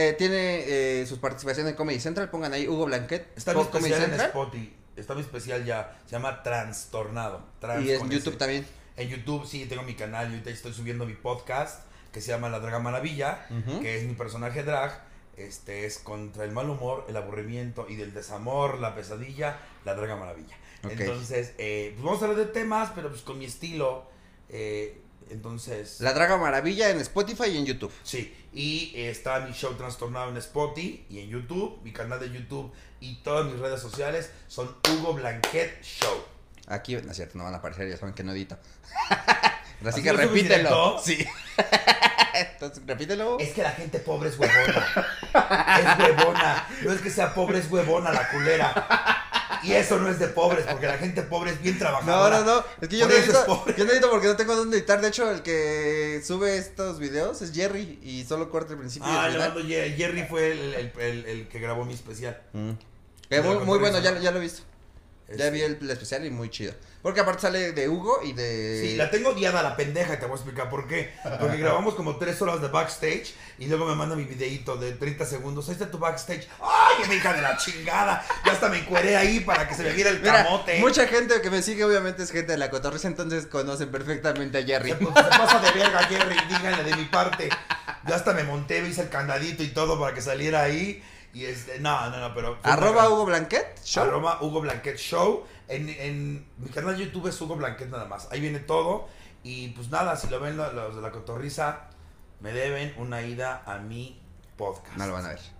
tiene sus participaciones en Comedy Central, pongan ahí Hugo Blanquet. Está mi especial en Spotify, está mi especial ya, se llama Trastornado. Y en YouTube también. En YouTube sí, tengo mi canal, y ahorita estoy subiendo mi podcast, que se llama La Draga Maravilla, que es mi personaje drag. Es contra el mal humor, el aburrimiento y del desamor, la pesadilla, La Draga Maravilla. Okay. Entonces, pues vamos a hablar de temas, pero pues con mi estilo. Entonces. La Draga Maravilla en Spotify y en YouTube. Sí, y está mi show Trastornado en Spotify y en YouTube. Mi canal de YouTube y todas mis redes sociales son Hugo Blanquet Show. Aquí, no es cierto, no van a aparecer, ya saben que no edito. Así que repítelo. Sí. Entonces, repítelo. Es que la gente pobre es huevona. Es huevona. No es que sea pobre, es huevona la culera. Y eso no es de pobres, porque la gente pobre es bien trabajadora. No. Es que yo no edito porque no tengo dónde editar. De hecho, el que sube estos videos es Jerry y solo corta el principio. Jerry fue el que grabó mi especial. Muy bueno, ya lo he visto. Ya vi el especial y muy chido. Porque aparte sale de Hugo y de... Sí, la tengo odiada la pendeja y te voy a explicar por qué. Porque grabamos como 3 horas de backstage y luego me manda mi videíto de 30 segundos. Ahí está tu backstage. ¡Ay, mi hija de la chingada! Ya hasta me encueré ahí para que se me viera el camote. Mucha gente que me sigue obviamente es gente de la cotorriza, entonces conocen perfectamente a Jerry. Se pasa de verga, Jerry, díganle de mi parte. Ya hasta me monté, hice el candadito y todo para que saliera ahí. Y no, pero... Hugo Blanquet Show. Hugo Blanquet Show. En mi canal de YouTube es Hugo Blanquet nada más. Ahí viene todo. Y pues nada, si lo ven los de la cotorriza, me deben una ida a mi podcast. No lo van a ver.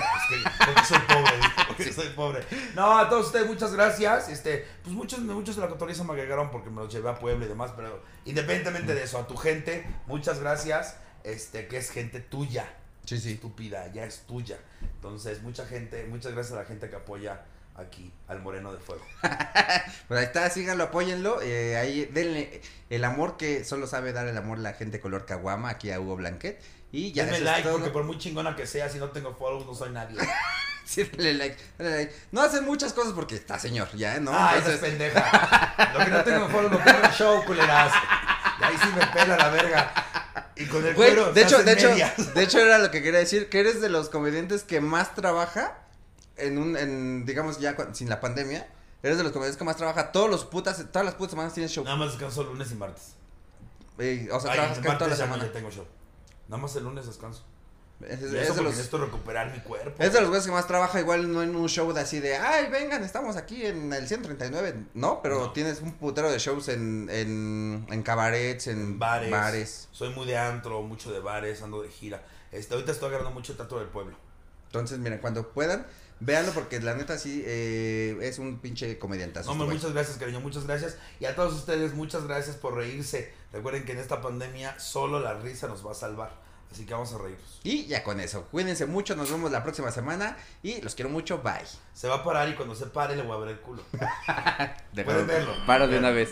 Porque soy pobre. No, a todos ustedes muchas gracias. Pues muchos de la cotorriza me agregaron porque me los llevé a Puebla y demás. Pero independientemente de eso, a tu gente, muchas gracias. Que es gente tuya. Sí. Estúpida, ya es tuya. Entonces, muchas gracias a la gente que apoya aquí al Moreno de Fuego. Pues ahí está, síganlo, apóyenlo. Ahí denle el amor que solo sabe dar el amor la gente color caguama aquí a Hugo Blanquet. Y ya denme like, porque por muy chingona que sea, si no tengo follows, no soy nadie. Sí, dale like. No hacen muchas cosas porque está señor, ya, ¿no? Entonces... esa es pendeja. Lo que no tengo follows, lo tengo en show, culeras. Y ahí sí me pela la verga. Y con el cuero, de hecho era lo que quería decir, que eres de los comediantes que más trabaja digamos ya sin la pandemia, eres de los comediantes que más trabaja todas las putas semanas tienes show. Nada más descanso lunes y martes. Trabajas toda la semana. Ya tengo show. Nada más el lunes descanso. Es necesito recuperar mi cuerpo. Es de los güeyes que más trabaja, igual no en un show de así de, ay, vengan, estamos aquí en el 139, no, pero tienes un putero de shows en cabarets, en bares. Soy muy de antro, mucho de bares, ando de gira. Ahorita estoy agarrando mucho el Teatro del Pueblo. Entonces, miren, cuando puedan, véanlo porque la neta sí es un pinche comediantazo. No, muchas gracias, cariño, muchas gracias. Y a todos ustedes, muchas gracias por reírse. Recuerden que en esta pandemia solo la risa nos va a salvar. Así que vamos a reírnos. Y ya con eso, cuídense mucho, nos vemos la próxima semana y los quiero mucho, bye. Se va a parar y cuando se pare le voy a ver el culo. Pueden verlo. Paro de una vez.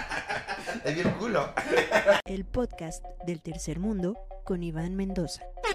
Le vi el culo. El podcast del tercer mundo con Iván Mendoza.